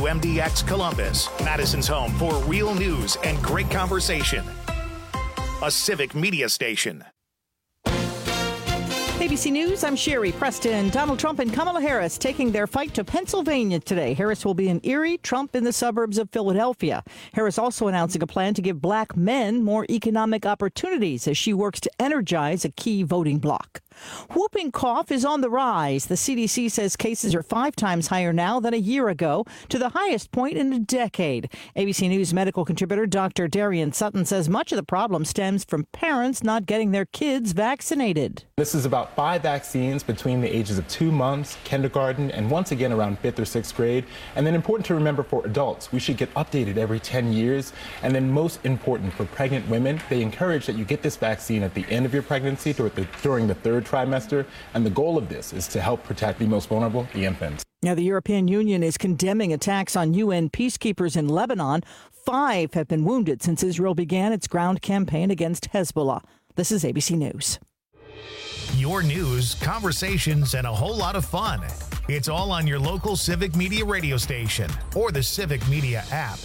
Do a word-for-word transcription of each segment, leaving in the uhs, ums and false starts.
W M D X Columbus, Madison's home for real news and great conversation. A civic media station. A B C News, I'm Sherry Preston. Donald Trump and Kamala Harris taking their fight to Pennsylvania today. Harris will be in Erie, Trump in the suburbs of Philadelphia. Harris also announcing a plan to give black men more economic opportunities as she works to energize a key voting bloc. Whooping cough is on the rise. The C D C says cases are five times higher now than a year ago, to the highest point in a decade. A B C News medical contributor Doctor Darian Sutton says much of the problem stems from parents not getting their kids vaccinated. This is about five vaccines between the ages of two months, kindergarten, and once again around fifth or sixth grade. And then important to remember for adults, we should get updated every ten years. And then most important for pregnant women, they encourage that you get this vaccine at the end of your pregnancy during the third trimester. And the goal of this is to help protect the most vulnerable, the infants. Now, the European Union is condemning attacks on U N peacekeepers in Lebanon. Five have been wounded since Israel began its ground campaign against Hezbollah. This is A B C News. Your news, conversations, and a whole lot of fun. It's all on your local Civic Media radio station or the Civic Media app.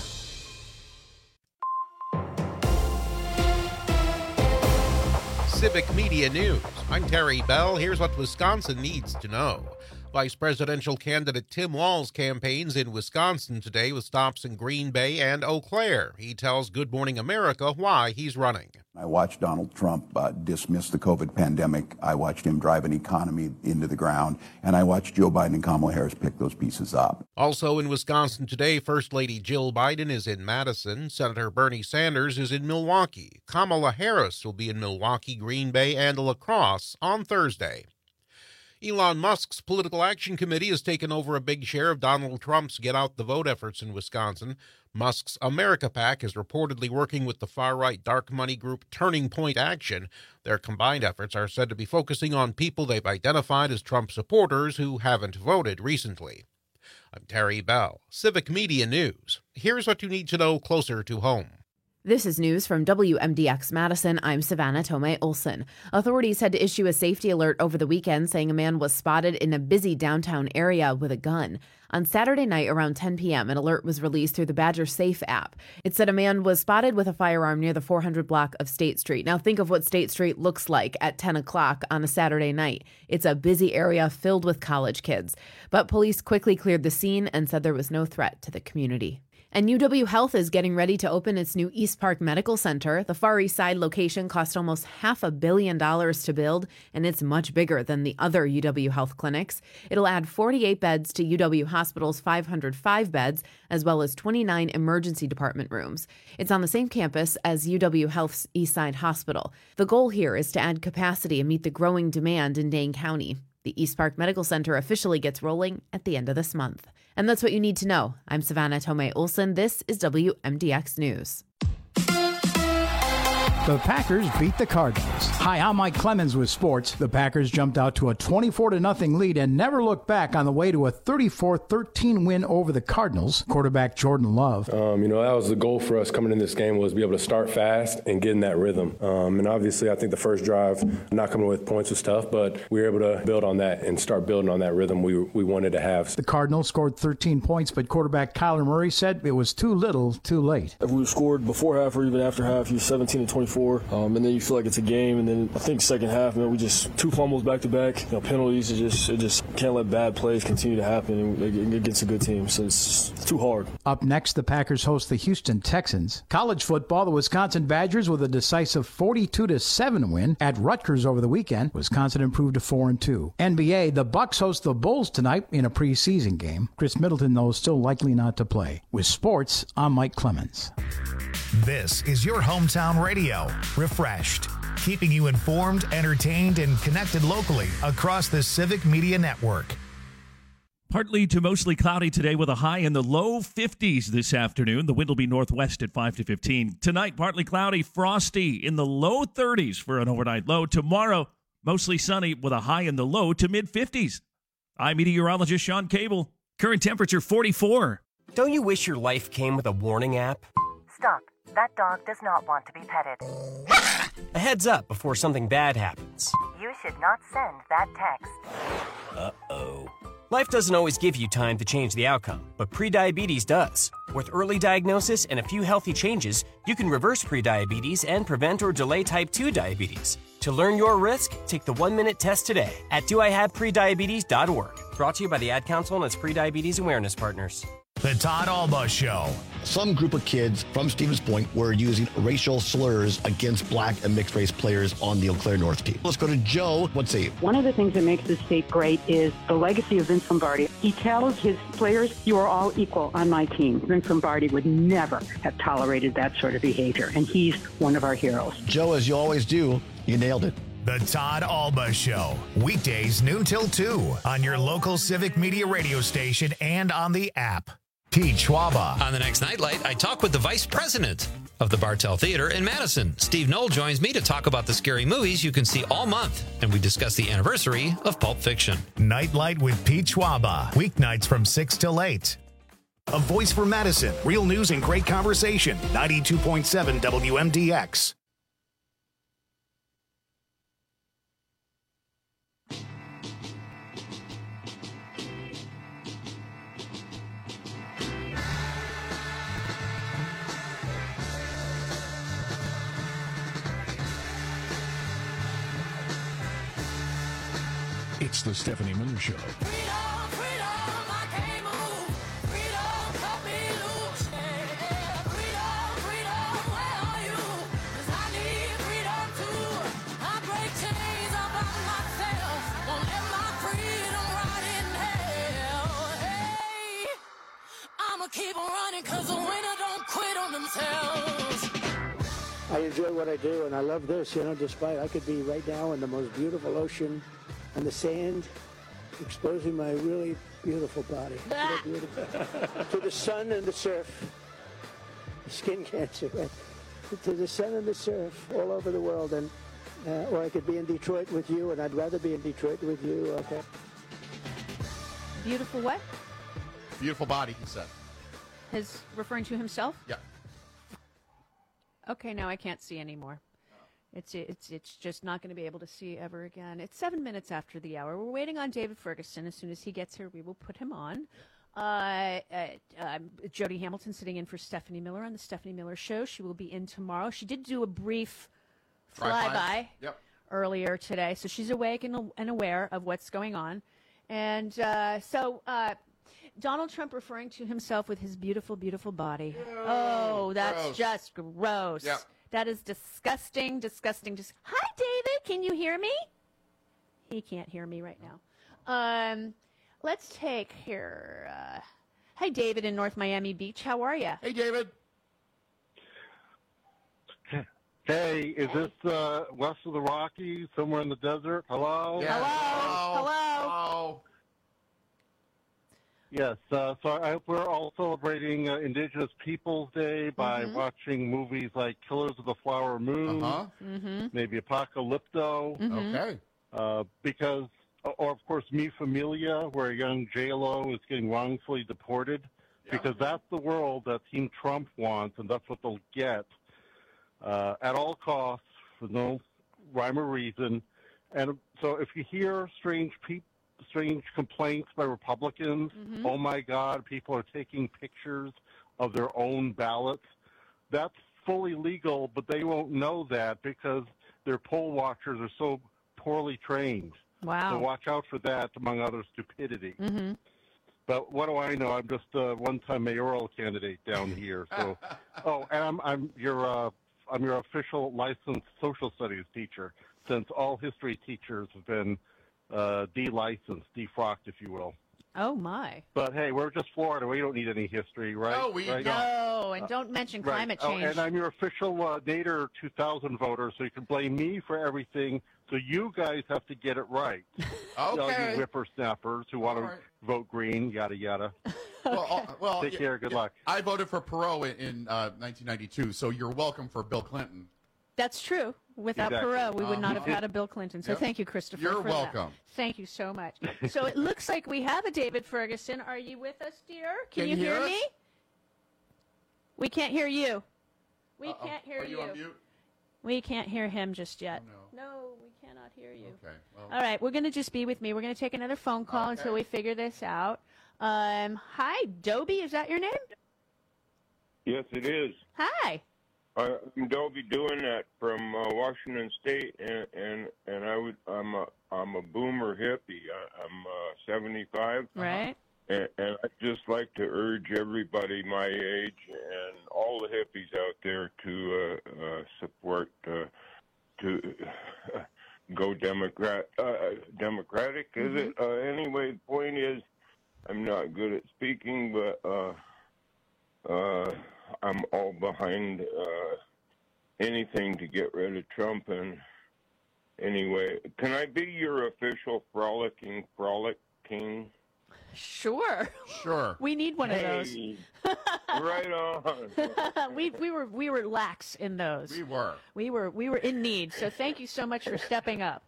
Civic Media News. I'm Terry Bell. Here's what Wisconsin needs to know. Vice presidential candidate Tim Walz campaigns in Wisconsin today with stops in Green Bay and Eau Claire. He tells Good Morning America why he's running. I watched Donald Trump uh, dismiss the COVID pandemic. I watched him drive an economy into the ground. And I watched Joe Biden and Kamala Harris pick those pieces up. Also in Wisconsin today, First Lady Jill Biden is in Madison. Senator Bernie Sanders is in Milwaukee. Kamala Harris will be in Milwaukee, Green Bay, and La Crosse on Thursday. Elon Musk's Political Action Committee has taken over a big share of Donald Trump's Get Out the Vote efforts in Wisconsin. Musk's America PAC is reportedly working with the far-right dark money group Turning Point Action. Their combined efforts are said to be focusing on people they've identified as Trump supporters who haven't voted recently. I'm Terry Bell, Civic Media News. Here's what you need to know closer to home. This is news from W M D X Madison. I'm Savannah Tomei Olson. Authorities had to issue a safety alert over the weekend saying a man was spotted in a busy downtown area with a gun. On Saturday night around ten p.m., an alert was released through the Badger Safe app. It said a man was spotted with a firearm near the four hundred block of State Street. Now think of what State Street looks like at ten o'clock on a Saturday night. It's a busy area filled with college kids. But police quickly cleared the scene and said there was no threat to the community. And U W Health is getting ready to open its new East Park Medical Center. The Far East Side location cost almost half a billion dollars to build, and it's much bigger than the other U W Health clinics. It'll add forty-eight beds to U W Hospital's five hundred five beds, as well as twenty-nine emergency department rooms. It's on the same campus as U W Health's East Side Hospital. The goal here is to add capacity and meet the growing demand in Dane County. The East Park Medical Center officially gets rolling at the end of this month. And that's what you need to know. I'm Savannah Tomei Olson. This is W M D X News. The Packers beat the Cardinals. Hi, I'm Mike Clemens with sports. The Packers jumped out to a twenty-four to nothing lead and never looked back on the way to a thirty-four thirteen win over the Cardinals. Quarterback Jordan Love. Um, you know, that was the goal for us coming in this game, was to be able to start fast and get in that rhythm. Um, and obviously, I think the first drive, not coming with points was tough, but we were able to build on that and start building on that rhythm we we wanted to have. The Cardinals scored thirteen points, but quarterback Kyler Murray said it was too little, too late. If we scored before half or even after half, you seventeen to twenty-four. Um, and then you feel like it's a game, and then I think second half, man, we just two fumbles back to back, you know, penalties. It just it just can't let bad plays continue to happen against a good team. So it's, it's too hard. Up next, the Packers host the Houston Texans. College football, the Wisconsin Badgers with a decisive forty-two to seven win at Rutgers over the weekend. Wisconsin improved to four and two. N B A, the Bucks host the Bulls tonight in a preseason game. Chris Middleton, though, is still likely not to play. With sports, I'm Mike Clemens. This is your hometown radio, refreshed, keeping you informed, entertained, and connected locally across the Civic Media Network. Partly to mostly cloudy today with a high in the low fifties this afternoon. The wind will be northwest at five to fifteen. Tonight, partly cloudy, frosty in the low thirties for an overnight low. Tomorrow, mostly sunny with a high in the low to mid-fifties. I'm meteorologist Sean Cable. Current temperature forty-four. Don't you wish your life came with a warning app? Stop. That dog does not want to be petted. A heads up before something bad happens. You should not send that text. Uh-oh. Life doesn't always give you time to change the outcome, but prediabetes does. With early diagnosis and a few healthy changes, you can reverse prediabetes and prevent or delay type two diabetes. To learn your risk, take the one-minute test today at do I have prediabetes dot org. Brought to you by the Ad Council and its Prediabetes Awareness Partners. The Todd Alba Show. Some group of kids from Stevens Point were using racial slurs against black and mixed race players on the Eau Claire North team. Let's go to Joe. Let's see. One of the things that makes this state great is the legacy of Vince Lombardi. He tells his players, you are all equal on my team. Vince Lombardi would never have tolerated that sort of behavior, and he's one of our heroes. Joe, as you always do, you nailed it. The Todd Alba Show. Weekdays noon till two on your local Civic Media radio station and on the app. Pete Schwaba. On the next Nightlight, I talk with the vice president of the Bartell Theater in Madison. Steve Knoll joins me to talk about the scary movies you can see all month, and we discuss the anniversary of Pulp Fiction. Nightlight with Pete Schwaba. Weeknights from six till eight. A voice for Madison. Real news and great conversation. ninety-two point seven W M D X. It's the Stephanie Miller Show. Keep on running because the winner don't quit on themselves. I enjoy what I do, and I love this, you know, despite I could be right now in the most beautiful ocean and the sand, exposing my really beautiful body really beautiful. to the sun and the surf. Skin cancer, right? To the sun and the surf all over the world, and uh, or I could be in Detroit with you, and I'd rather be in Detroit with you. Okay. Beautiful what? Beautiful body, he said. His referring to himself? Yeah. Okay, now I can't see anymore. It's it's it's just not going to be able to see ever again. It's seven minutes after the hour. We're waiting on David Ferguson. As soon as he gets here, we will put him on. Uh, uh, uh, Jody Hamilton sitting in for Stephanie Miller on the Stephanie Miller Show. She will be in tomorrow. She did do a brief flyby yep. earlier today, so she's awake and, and aware of what's going on. And uh, so... Uh, Donald Trump referring to himself with his beautiful, beautiful body. Ew, oh, that's gross. Just gross. Yep. That is disgusting, disgusting. Dis- Hi, David. Can you hear me? He can't hear me right now. Um, let's take here. Uh, hi, David in North Miami Beach. How are you? Hey, David. Hey, is this uh, west of the Rockies, somewhere in the desert? Hello? Yeah. Hello? Hello? Hello? Yes, uh, so I, we're all celebrating uh, Indigenous Peoples Day by mm-hmm. watching movies like Killers of the Flower Moon, uh-huh. mm-hmm. maybe Apocalypto, mm-hmm. okay, uh, because, or of course Mi Familia, where young J Lo is getting wrongfully deported, yeah. because that's the world that Team Trump wants, and that's what they'll get uh, at all costs for no rhyme or reason. And so if you hear strange people, strange complaints by Republicans. Mm-hmm. Oh, my God, people are taking pictures of their own ballots. That's fully legal, but they won't know that because their poll watchers are so poorly trained. Wow. So watch out for that, among other stupidity. Mm-hmm. But what do I know? I'm just a one-time mayoral candidate down here. So, oh, and I'm I'm your uh, I'm your official licensed social studies teacher, since all history teachers have been uh, de-licensed, defrocked, if you will. Oh, my. But, hey, we're just Florida. We don't need any history, right? No, we right? don't. No, and don't mention Right. climate Oh, change. and I'm your official uh, Nader two thousand voter, so you can blame me for everything. So you guys have to get it right. Okay. All you whippersnappers who want All to right. vote green, yada, yada. Well, uh, well, Take yeah, care. Good yeah, luck. I voted for Perot in, in uh, nineteen ninety-two, so you're welcome for Bill Clinton. That's true. Without Exactly. Perot, we would not have Uh-huh. had a Bill Clinton. So Yep. thank you, Christopher. You're for welcome. That. Thank you so much. So it looks like we have a David Ferguson. Are you with us, dear? Can, Can you you hear hear us? me? We can't hear you. We Uh-oh. can't hear Are you on mute? We can't hear him just yet. Oh, no. no, we cannot hear you. Okay. Well. All right, we're going to just be with me. We're going to take another phone call Okay. until we figure this out. Um, hi, Dobie, is that your name? Yes, it is. Hi. I'm Dobie doing that from uh, Washington State, and and and I would I'm a I'm a boomer hippie. I, I'm uh, seventy-five. Right. And, and I'd just like to urge everybody my age and all the hippies out there to uh, uh, support uh, to uh, go Democrat uh, Democratic. Is Mm-hmm. it? Uh, anyway, the point is, I'm not good at speaking, but uh, uh, I'm all behind uh, anything to get rid of Trump. And anyway, can I be your official frolicking frolic king? Sure. Sure. We need one Hey, of those. Right on. we we were we were lax in those. We were. We were we were in need. So thank you so much for stepping up.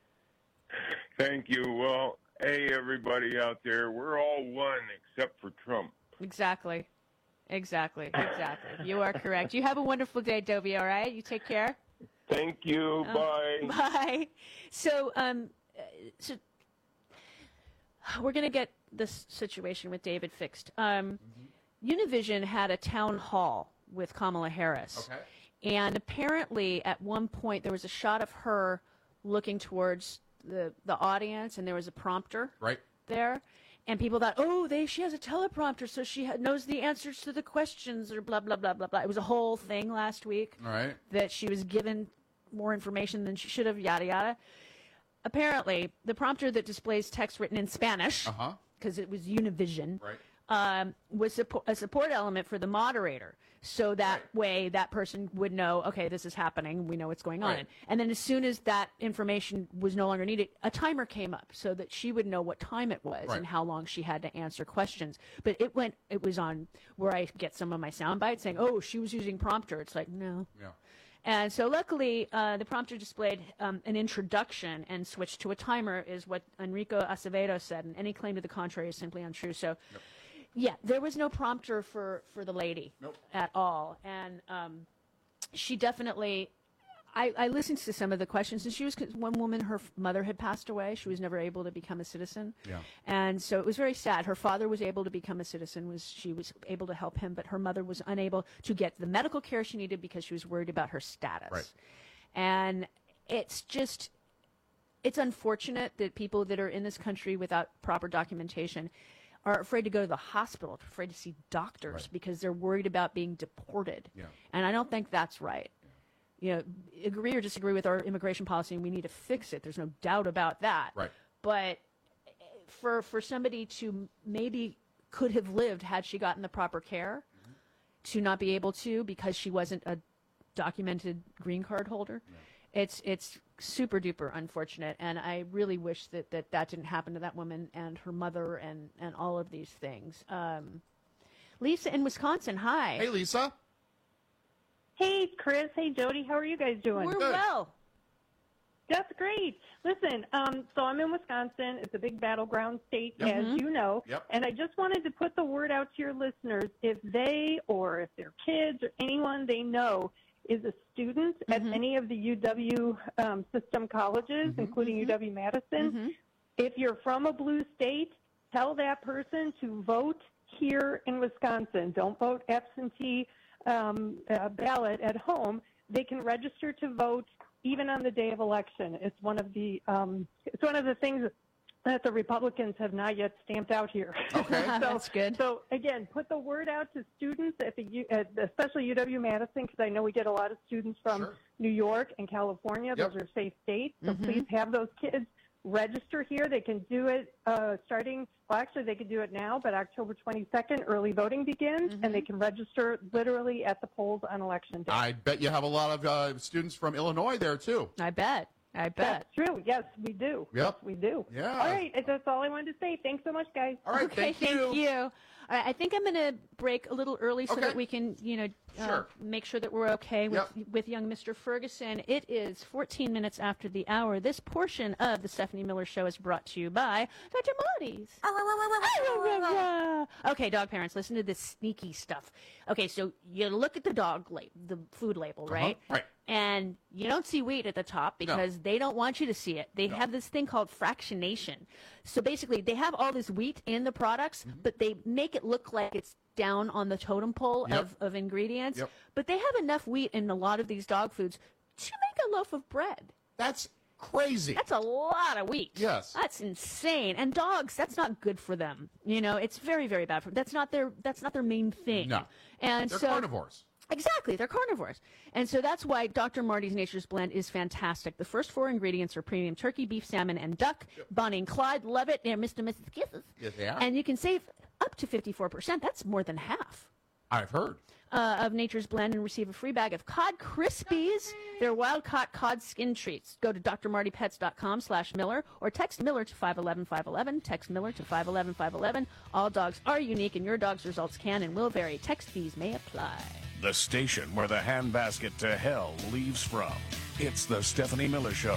Thank you. Well, hey, everybody out there, we're all one except for Trump. Exactly. Exactly. Exactly. You are correct. You have a wonderful day, Dobie, all right? You take care. Thank you. Uh, Bye. Bye. So, um, uh, so we're going to get this situation with David fixed. Um, Univision had a town hall with Kamala Harris. Okay. And apparently, at one point, there was a shot of her looking towards the, the audience, and there was a prompter Right. there. And people thought, oh, they she has a teleprompter, so she ha- knows the answers to the questions, or blah, blah, blah, blah, blah. It was a whole thing last week All right. that she was given more information than she should have, yada, yada. Apparently, the prompter that displays text written in Spanish, Uh-huh. because it was Univision, Right. um, was suppo- a support element for the moderator. So that way, that person would know, okay, this is happening. We know what's going on. Right. And then as soon as that information was no longer needed, a timer came up so that she would know what time it was Right. and how long she had to answer questions. But it went, it was on where I get some of my sound bites saying, oh, she was using prompter. It's like, no. Yeah. And so luckily, uh, the prompter displayed um, an introduction and switched to a timer, is what Enrico Acevedo said. And any claim to the contrary is simply untrue. So, Yep. yeah, there was no prompter for, for the lady Nope. at all. And um, she definitely, I, I listened to some of the questions, and she was, one woman, her f- mother had passed away. She was never able to become a citizen. Yeah. And so it was very sad. Her father was able to become a citizen, was she was able to help him, but her mother was unable to get the medical care she needed because she was worried about her status. Right. And it's just, it's unfortunate that people that are in this country without proper documentation are afraid to go to the hospital, afraid to see doctors Right. because they're worried about being deported. Yeah. And I don't think that's right. You know, agree or disagree with our immigration policy, and we need to fix it. There's no doubt about that. Right. But for for somebody to maybe could have lived had she gotten the proper care, Mm-hmm. to not be able to because she wasn't a documented green card holder, it's it's super duper unfortunate. And I really wish that that, that didn't happen to that woman and her mother and, and all of these things. Um, Lisa in Wisconsin, hi. Hey, Lisa. Hey, Chris. Hey, Jody. How are you guys doing? We're well. That's great. Listen, um, so I'm in Wisconsin. It's a big battleground state, Yep. as Mhm. you know. Yep. And I just wanted to put the word out to your listeners. If they or if their kids or anyone they know is a student at Mhm. any of the U W um, system colleges, Mhm. including U W Madison, Mhm. if you're from a blue state, tell that person to vote here in Wisconsin. Don't vote absentee um, uh, ballot at home. They can register to vote even on the day of election. It's one of the um, it's one of the things that the Republicans have not yet stamped out here. Okay. so, That's good. So again, put the word out to students at the U, at especially U W Madison, because I know we get a lot of students from Sure. New York and California. Yep. Those are safe states. So Mhm. please have those kids register here. They can do it uh, starting, well, actually, they can do it now, but October twenty-second, early voting begins, and they can register literally at the polls on election day. I bet you have a lot of uh, students from Illinois there, too. I bet. I bet. That's true. Yes, we do. Yep. Yes, we do. Yeah. All right. That's all I wanted to say. Thanks so much, guys. All right, Okay, thank you. you. All right, I think I'm going to break a little early so Okay. that we can, you know, uh, Sure. make sure that we're okay with, with young Mister Ferguson. It is fourteen minutes after the hour. This portion of the Stephanie Miller Show is brought to you by Doctor Marty's. Okay, dog parents, listen to this sneaky stuff. Okay, so you look at the dog label, the food label, right? Right. And you don't see wheat at the top because no. they don't want you to see it. They no. have this thing called fractionation. So basically, they have all this wheat in the products, mm-hmm. but they make it look like it's down on the totem pole yep. of, of ingredients. Yep. But they have enough wheat in a lot of these dog foods to make a loaf of bread. That's crazy. That's a lot of wheat. Yes. That's insane. And dogs, that's not good for them. You know, it's very, very bad for them. That's not their, that's not their main thing. No. And They're so, carnivores. Exactly. They're carnivores. And so that's why Doctor Marty's Nature's Blend is fantastic. The first four ingredients are premium turkey, beef, salmon, and duck. Yep. Bonnie and Clyde love it. They're Mister and Missus Kisses. Yes, they are. And you can save up to fifty-four percent. That's more than half. I've heard. Uh, of Nature's Blend and receive a free bag of Cod Krispies. They're wild-caught cod skin treats. Go to d r marty pets dot com slash Miller or text Miller to five one one five one one. Text Miller to five one one five one one. All dogs are unique, and your dog's results can and will vary. Text fees may apply. The station where the handbasket to hell leaves from. It's the Stephanie Miller Show.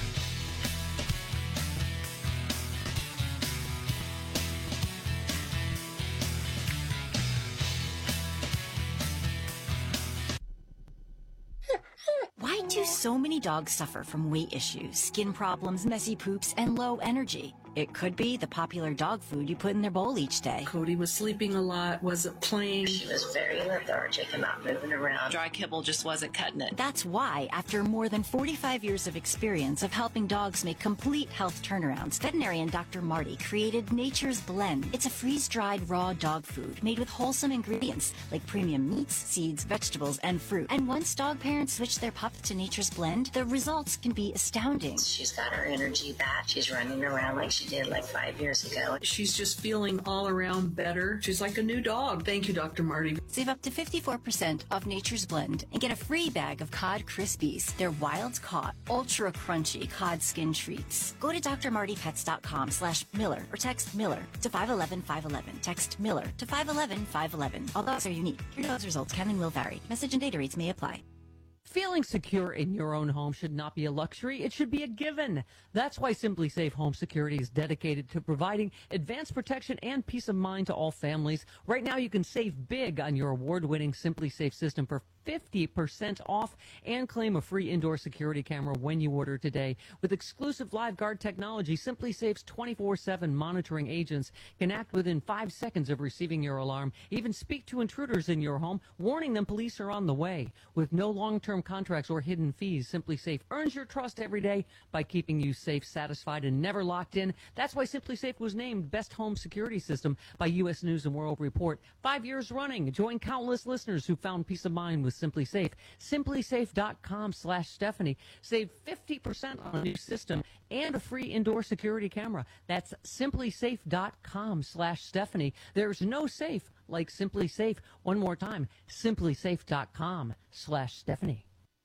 Why do so many dogs suffer from weight issues, skin problems, messy poops, and low energy? It could be the popular dog food you put in their bowl each day. Cody was sleeping a lot, wasn't playing. She was very lethargic and not moving around. Dry kibble just wasn't cutting it. That's why, after more than forty-five years of experience of helping dogs make complete health turnarounds, veterinarian Doctor Marty created Nature's Blend. It's a freeze-dried raw dog food made with wholesome ingredients like premium meats, seeds, vegetables, and fruit. And once dog parents switch their pups to Nature's Blend, the results can be astounding. She's got her energy back. She's running around like she did like five years ago. She's just feeling all around better. She's like a new dog. Thank you, Doctor Marty. Save up to fifty-four percent off Nature's Blend and get a free bag of Cod Krispies. They're wild-caught, ultra crunchy cod skin treats. Go to d r marty pets dot com slash Miller or text Miller to five one one five one one. Text Miller to five one one five one one. All dogs are unique. Your dog's results can and will vary. Message and data rates may apply. Feeling secure in your own home should not be a luxury. It should be a given. That's why Simply Safe Home Security is dedicated to providing advanced protection and peace of mind to all families. Right now, you can save big on your award-winning Simply Safe system for fifty percent off and claim a free indoor security camera when you order today. With exclusive live guard technology, Simply Safe's twenty-four seven monitoring agents can act within five seconds of receiving your alarm, even speak to intruders in your home, warning them police are on the way. With no long-term contracts or hidden fees, Simply Safe earns your trust every day by keeping you safe, satisfied, and never locked in. That's why Simply Safe was named Best Home Security System by U S News and World Report. Five years running. Join countless listeners who found peace of mind with Simply Safe. Simply Safe dot com slash Stephanie. Save fifty percent on a new system and a free indoor security camera. That's Simply Safe dot com slash Stephanie. There's no safe like Simply Safe. One more time, Simply Safe dot com slash Stephanie.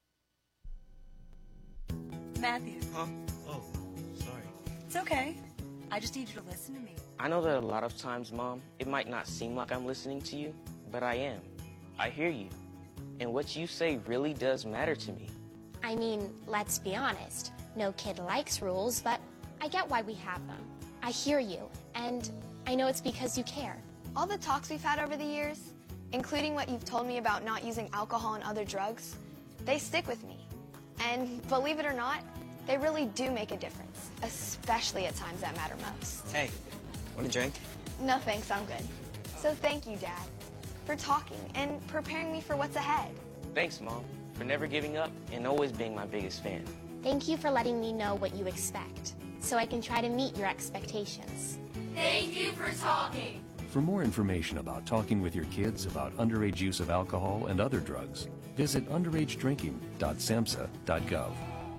Matthew. Huh? Oh, sorry. It's okay. I just need you to listen to me. I know that a lot of times, Mom, it might not seem like I'm listening to you, but I am. I hear you. And what you say really does matter to me. I mean, let's be honest. No kid likes rules, but I get why we have them. I hear you, and I know it's because you care. All the talks we've had over the years, including what you've told me about not using alcohol and other drugs, they stick with me. And believe it or not, they really do make a difference, especially at times that matter most. Hey, want a drink? No thanks, I'm good. So thank you, Dad, for talking and preparing me for what's ahead. Thanks, Mom, for never giving up and always being my biggest fan. Thank you for letting me know what you expect, so I can try to meet your expectations. Thank you for talking. For more information about talking with your kids about underage use of alcohol and other drugs, visit underage drinking dot samhsa dot gov.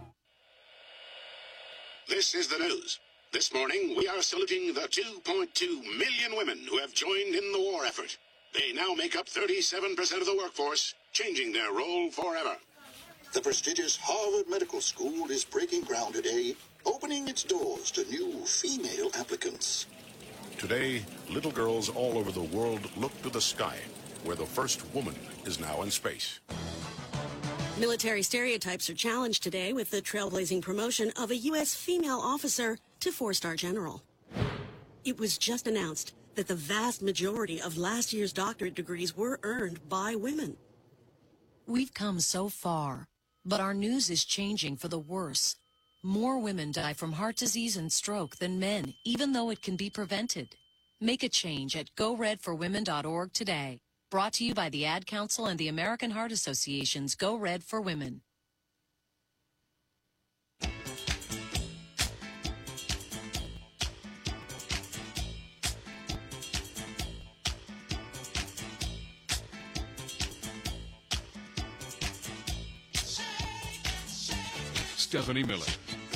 This is the news. This morning, we are saluting the two point two million women who have joined in the war effort. They now make up thirty-seven percent of the workforce, changing their role forever. The prestigious Harvard Medical School is breaking ground today, opening its doors to new female applicants. Today, little girls all over the world look to the sky, where the first woman is now in space. Military stereotypes are challenged today with the trailblazing promotion of a U S female officer to four-star general. It was just announced that the vast majority of last year's doctorate degrees were earned by women. We've come so far, But our news is changing for the worse. More women die from heart disease and stroke than men, even though it can be prevented. Make a change at go red for women dot org today. Brought to you by the Ad Council and the American Heart Association's Go Red for Women. Stephanie Miller.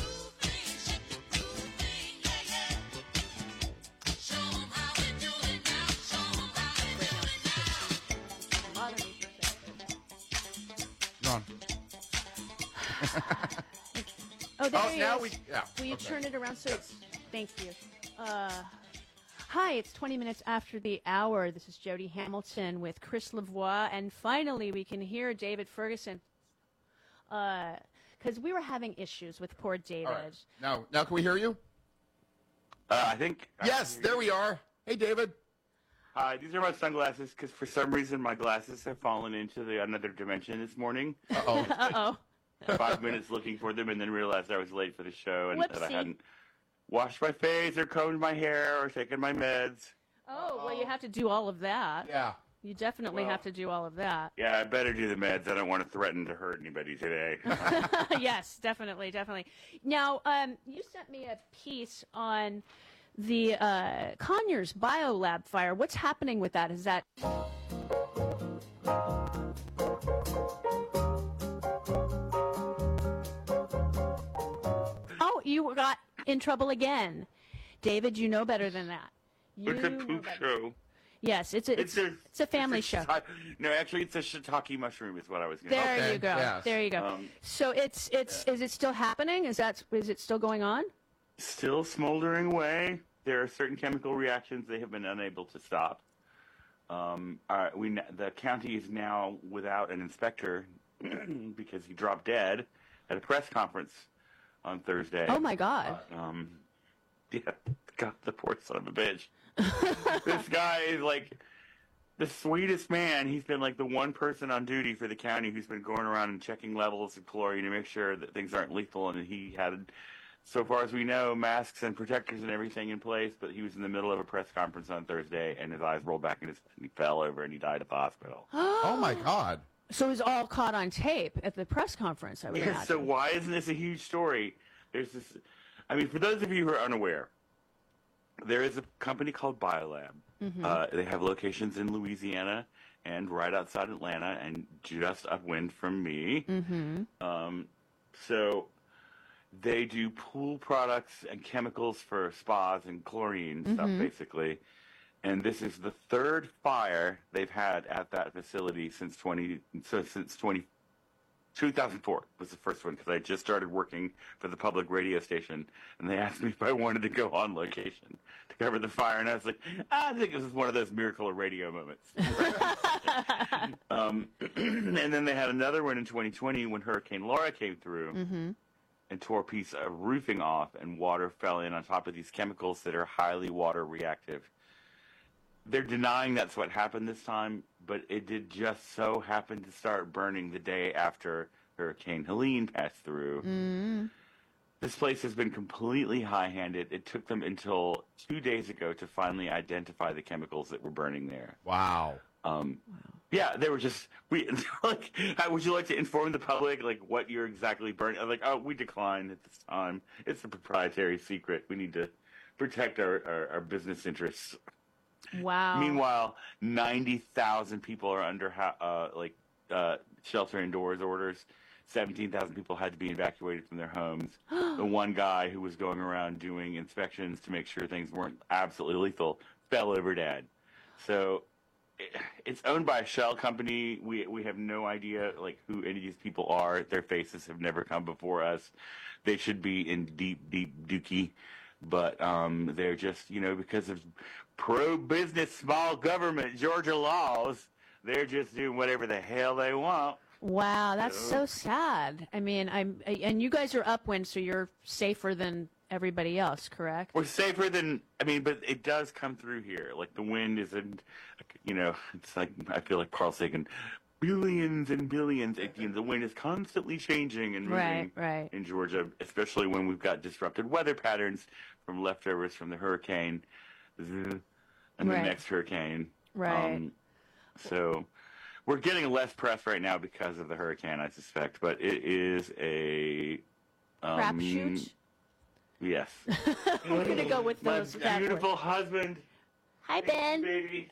Ron. Oh, there Oh, he now is. we- yeah, Will you okay. turn it around so it's... Thank you. Uh, hi, it's twenty minutes after the hour. This is Jody Hamilton with Chris Lavoie, and finally we can hear David Ferguson. Because we were having issues with poor David. All right. Now, now can we hear you? Uh, I think. Yes, there we are. Hey, David. Hi, these are my sunglasses because for some reason my glasses have fallen into the another dimension this morning. Uh-oh. Uh-oh. Five minutes looking for them and then realized I was late for the show and that I Whoopsie. hadn't washed my face or combed my hair or taken my meds. Oh, well, you have to do all of that. Yeah. You definitely Well- have to do all of that. Yeah, I better do the meds. I don't want to threaten to hurt anybody today. Yes, definitely, definitely. Now, um, you sent me a piece on the uh, Conyers Biolab fire. What's happening with that? Is that... Oh, you got in trouble again. David, you know better than that. You It's a know poop better. show. Yes, it's a, it's, It's a- it's a family It's show. a shita- No, actually, it's a shiitake mushroom is what I was going to There say. you go. There you go. Um, so it's it's is it still happening? Is that is it still going on? Still smoldering away. There are certain chemical reactions they have been unable to stop. Um, uh, we n- the county is now without an inspector because he dropped dead at a press conference on Thursday. Oh my God. Um, yeah, God, the poor son of a bitch. This guy is like the sweetest man. He's been like the one person on duty for the county who's been going around and checking levels of chlorine to make sure that things aren't lethal. And he had, so far as we know, masks and protectors and everything in place. But he was in the middle of a press conference on Thursday, and his eyes rolled back in his and he fell over and he died at the hospital. Oh my God. So it was all caught on tape at the press conference, I would Yeah, imagine. so why isn't this a huge story? There's this. I mean, for those of you who are unaware, there is a company called Biolab. Mhm. Uh, they have locations in Louisiana and right outside Atlanta and just upwind from me. Mm-hmm. Um, so they do pool products and chemicals for spas and chlorine stuff, Mhm. basically. And this is the third fire they've had at that facility since twenty. So since twenty. two thousand four was the first one because I just started working for the public radio station, and they asked me if I wanted to go on location to cover the fire, and I was like, I think this is one of those miracle of radio moments. um, and then they had another one in twenty twenty when Hurricane Laura came through Mm-hmm. and tore a piece of roofing off, and water fell in on top of these chemicals that are highly water reactive. They're denying that's what happened this time, but it did just so happen to start burning the day after Hurricane Helene passed through. Mm-hmm. This place has been completely high-handed. It took them until two days ago to finally identify the chemicals that were burning there. Wow. Um, Yeah, they were just we like. How, would you like to inform the public like what you're exactly burning? I'm like, oh, we declined at this time. It's a proprietary secret. We need to protect our, our, our business interests. Wow. Meanwhile, ninety thousand people are under ha- uh, like uh, shelter indoors orders. seventeen thousand people had to be evacuated from their homes. The one guy who was going around doing inspections to make sure things weren't absolutely lethal fell over dead. So it, it's owned by a shell company. We we have no idea like who any of these people are. Their faces have never come before us. They should be in deep, deep dookie. But um, they're just, you know, because of pro-business small government Georgia laws, they're just doing whatever the hell they want. Wow, that's so sad. I mean, I'm and you guys are upwind, so you're safer than everybody else, correct? We're safer than, I mean, but it does come through here. Like the wind isn't, you know, it's like, I feel like Carl Sagan, billions and billions. It, you know, the wind is constantly changing and moving Right, right. in Georgia, especially when we've got disrupted weather patterns from leftovers from the hurricane and Right. the next hurricane. Right. Um, so we're getting less press right now because of the hurricane, I suspect, but it is a um, Crapshoot? Yes. We're going to go with My those. bad beautiful words. husband. Hi, Ben. Baby.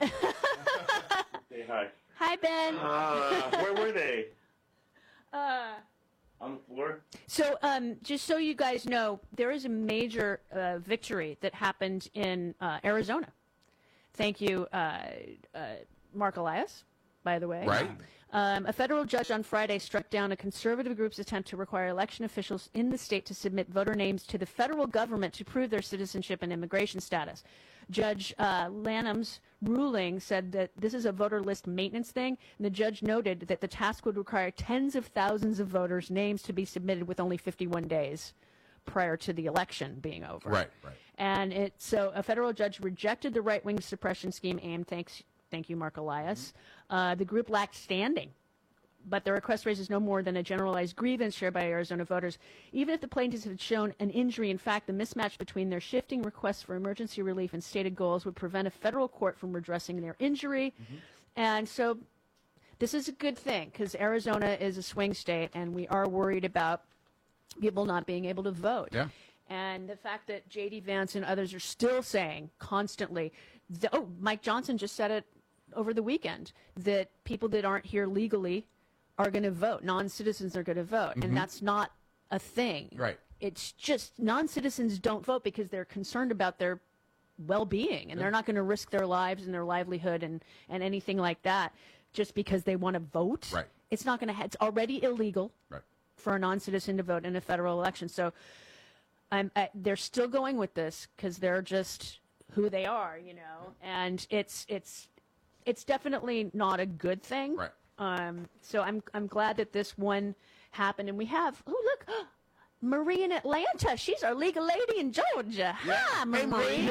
Say hi. Hi, Ben. Uh, where were they? Uh, On the floor? So, um, just so you guys know, there is a major uh, victory that happened in uh, Arizona. Thank you, uh, uh, Mark Elias, by the way. Right. Um, a federal judge on Friday struck down a conservative group's attempt to require election officials in the state to submit voter names to the federal government to prove their citizenship and immigration status. Judge uh, Lanham's ruling said that this is a voter list maintenance thing, and the judge noted that the task would require tens of thousands of voters' names to be submitted with only fifty-one days prior to the election being over. Right, right. And it so a federal judge rejected the right-wing suppression scheme aimed, thanks, thank you, Mark Elias. Uh, the group lacked standing, but the request raises no more than a generalized grievance shared by Arizona voters. Even if the plaintiffs had shown an injury, in fact, the mismatch between their shifting requests for emergency relief and stated goals would prevent a federal court from redressing their injury. And so this is a good thing because Arizona is a swing state, and we are worried about people not being able to vote. Yeah. And the fact that J D. Vance and others are still saying constantly, th- oh, Mike Johnson just said it over the weekend, that people that aren't here legally are going to vote. Non-citizens are going to vote. Mhm. And that's not a thing. Right. It's just non-citizens don't vote because they're concerned about their well-being, and they're not going to risk their lives and their livelihood and, and anything like that just because they want to vote. Right. It's not going to. Ha- it's already illegal Right. for a non-citizen to vote in a federal election. So I'm, I, they're still going with this because they're just who they are, you know. And it's it's it's definitely not a good thing. Right. Um, so I'm I'm glad that this one happened, and we have. Oh, look, Marie in Atlanta. She's our legal lady in Georgia. Hi, Marie. Marie.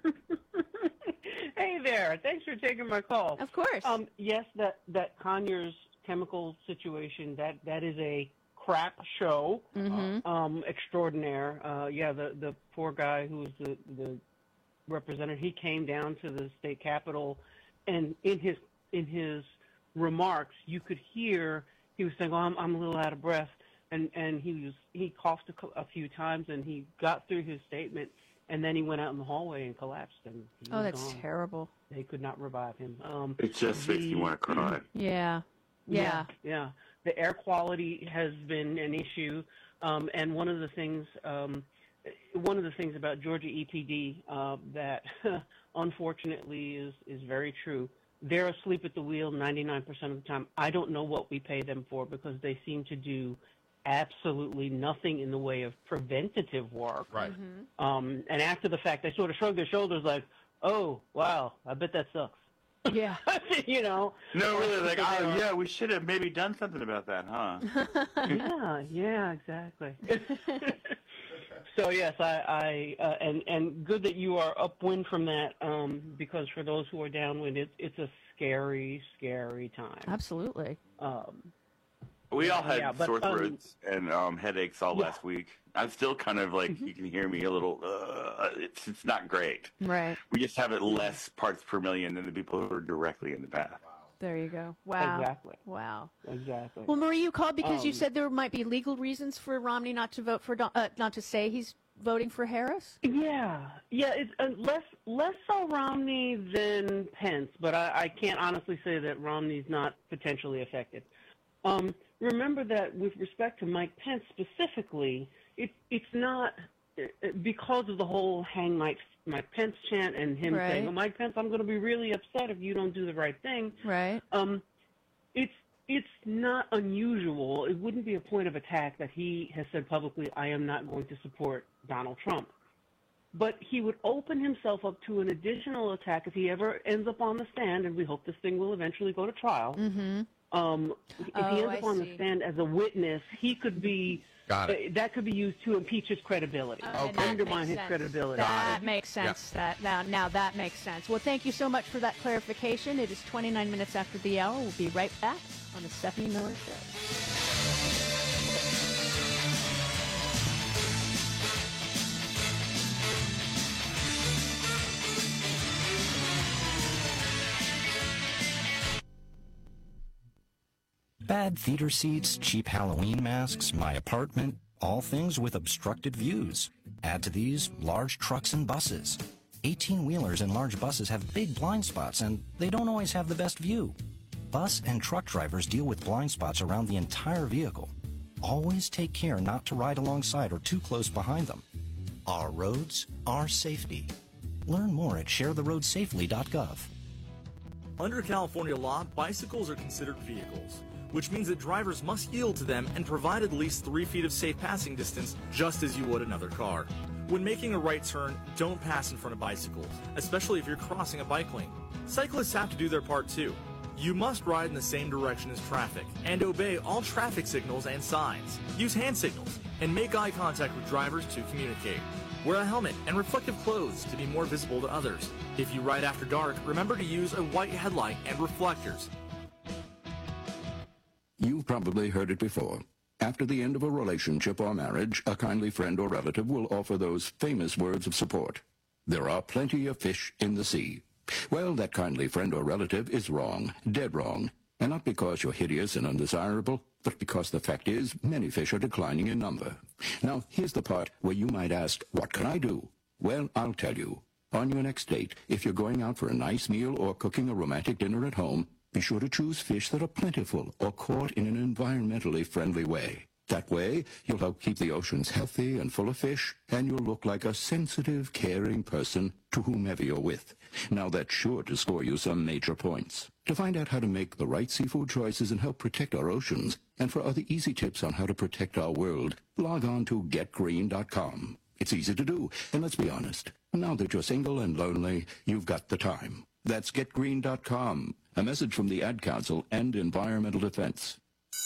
Hey there. Thanks for taking my call. Of course. Um, yes, that, that Conyers chemical situation, that, that is a crap show Mhm. um, extraordinaire. Uh, yeah, the, the poor guy who was the, the representative, he came down to the state capitol, and in his in his remarks, you could hear he was saying, "Oh, I'm, I'm a little out of breath," and and he was he coughed a, cou- a few times, and he got through his statement, and then he went out in the hallway and collapsed, and he Oh, was that's gone. terrible. They could not revive him. Um, It just makes the- you want to cry. Yeah. yeah, Yeah. yeah. The air quality has been an issue, um, and one of the things, um, one of the things about Georgia E P D uh, that unfortunately is is very true. They're asleep at the wheel ninety-nine percent of the time. I don't know what we pay them for because they seem to do absolutely nothing in the way of preventative work. Right. Um, and after the fact, they sort of shrug their shoulders like, "Oh, wow, I bet that sucks." Yeah. you know. No, really, like, Because they oh, are- yeah, we should have maybe done something about that, huh? yeah, yeah, exactly. So yes, I, I uh, and and good that you are upwind from that, um, because for those who are downwind, it's it's a scary, scary time. Absolutely. Um, We all had Yeah, but, sore um, throats and um, headaches all yeah. last week. I'm still kind of like, you can hear me a little, uh, it's it's not great. Right. We just have it less parts per million than the people who are directly in the path. There you go. Wow. Exactly. Wow. Exactly. Well, Marie, you called because you Um, said there might be legal reasons for Romney not to vote for, Don- uh, not to say he's voting for Harris. Yeah, yeah, it's uh, less less so Romney than Pence, but I, I can't honestly say that Romney's not potentially affected. Um, remember that with respect to Mike Pence specifically, it, it's not uh, because of the whole "Hang Mike Mike Pence" chant and him Right. saying, "Oh, Mike Pence, I'm going to be really upset if you don't do the right thing." Right. Um, it's it's not unusual. It wouldn't be a point of attack that he has said publicly, "I am not going to support Donald Trump." But he would open himself up to an additional attack if he ever ends up on the stand, and we hope this thing will eventually go to trial. Mm-hmm. um, if he Oh, ends I up on see. the stand as a witness, he could be Got uh, it. that could be used to impeach his credibility, And to that undermine makes his sense. credibility. That makes sense. That now, now that makes sense. Well, thank you so much for that clarification. It is twenty-nine minutes after the hour. We'll be right back on the Stephanie Miller Show. Bad theater seats, cheap Halloween masks, my apartment, all things with obstructed views. Add to these large trucks and buses. eighteen-wheelers and large buses have big blind spots, and they don't always have the best view. Bus and truck drivers deal with blind spots around the entire vehicle. Always take care not to ride alongside or too close behind them. Our roads, our safety. Learn more at share the road safely dot gov. Under California law, bicycles are considered vehicles, which means that drivers must yield to them and provide at least three feet of safe passing distance, just as you would another car. When making a right turn, don't pass in front of bicycles, especially if you're crossing a bike lane. Cyclists have to do their part too. You must ride in the same direction as traffic and obey all traffic signals and signs. Use hand signals and make eye contact with drivers to communicate. Wear a helmet and reflective clothes to be more visible to others. If you ride after dark, remember to use a white headlight and reflectors. You've probably heard it before. After the end of a relationship or marriage, a kindly friend or relative will offer those famous words of support. There are plenty of fish in the sea. Well, that kindly friend or relative is wrong, dead wrong. And not because you're hideous and undesirable, but because the fact is many fish are declining in number. Now, here's the part where you might ask, what can I do? Well, I'll tell you. On your next date, if you're going out for a nice meal or cooking a romantic dinner at home, be sure to choose fish that are plentiful or caught in an environmentally friendly way. That way, you'll help keep the oceans healthy and full of fish, and you'll look like a sensitive, caring person to whomever you're with. Now, that's sure to score you some major points. To find out how to make the right seafood choices and help protect our oceans, and for other easy tips on how to protect our world, log on to get green dot com. It's easy to do, and let's be honest, now that you're single and lonely, you've got the time. That's get green dot com. A message from the Ad Council and Environmental Defense.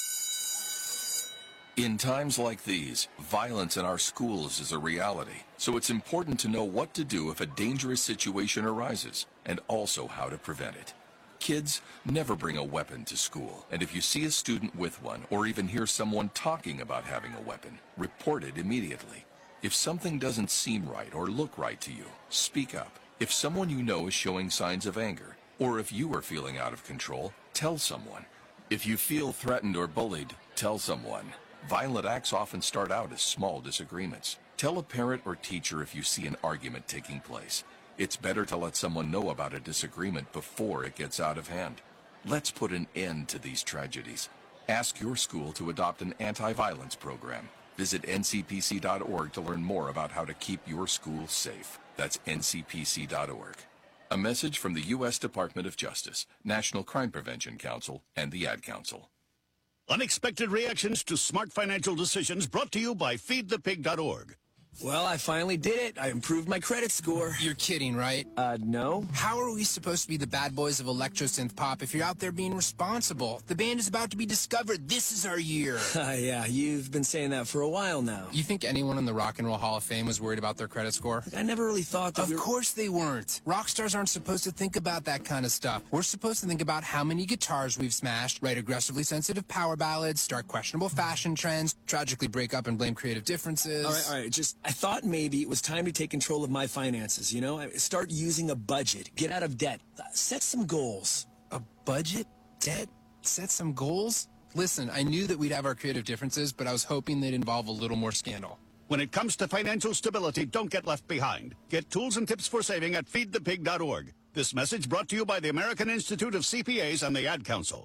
In times like these, violence in our schools is a reality, so it's important to know what to do if a dangerous situation arises, and also how to prevent it. Kids, never bring a weapon to school, and if you see a student with one, or even hear someone talking about having a weapon, report it immediately. If something doesn't seem right or look right to you, speak up. If someone you know is showing signs of anger, or if you are feeling out of control, tell someone. If you feel threatened or bullied, tell someone. Violent acts often start out as small disagreements. Tell a parent or teacher if you see an argument taking place. It's better to let someone know about a disagreement before it gets out of hand. Let's put an end to these tragedies. Ask your school to adopt an anti-violence program. Visit N C P C dot org to learn more about how to keep your school safe. That's N C P C dot org. A message from the U S Department of Justice, National Crime Prevention Council, and the Ad Council. Unexpected reactions to smart financial decisions brought to you by feed the pig dot org. Well, I finally did it. I improved my credit score. You're kidding, right? Uh, no. How are we supposed to be the bad boys of electro synth pop if you're out there being responsible? The band is about to be discovered. This is our year. Uh, yeah, you've been saying that for a while now. You think anyone in the Rock and Roll Hall of Fame was worried about their credit score? I never really thought that Of we were... course they weren't. Rock stars aren't supposed to think about that kind of stuff. We're supposed to think about how many guitars we've smashed, write aggressively sensitive power ballads, start questionable fashion trends, tragically break up and blame creative differences. All right, all right, just, I thought maybe it was time to take control of my finances, you know? Start using a budget, get out of debt, set some goals. A budget? Debt? Set some goals? Listen, I knew that we'd have our creative differences, but I was hoping they'd involve a little more scandal. When it comes to financial stability, don't get left behind. Get tools and tips for saving at feed the pig dot org. This message brought to you by the American Institute of C P As and the Ad Council.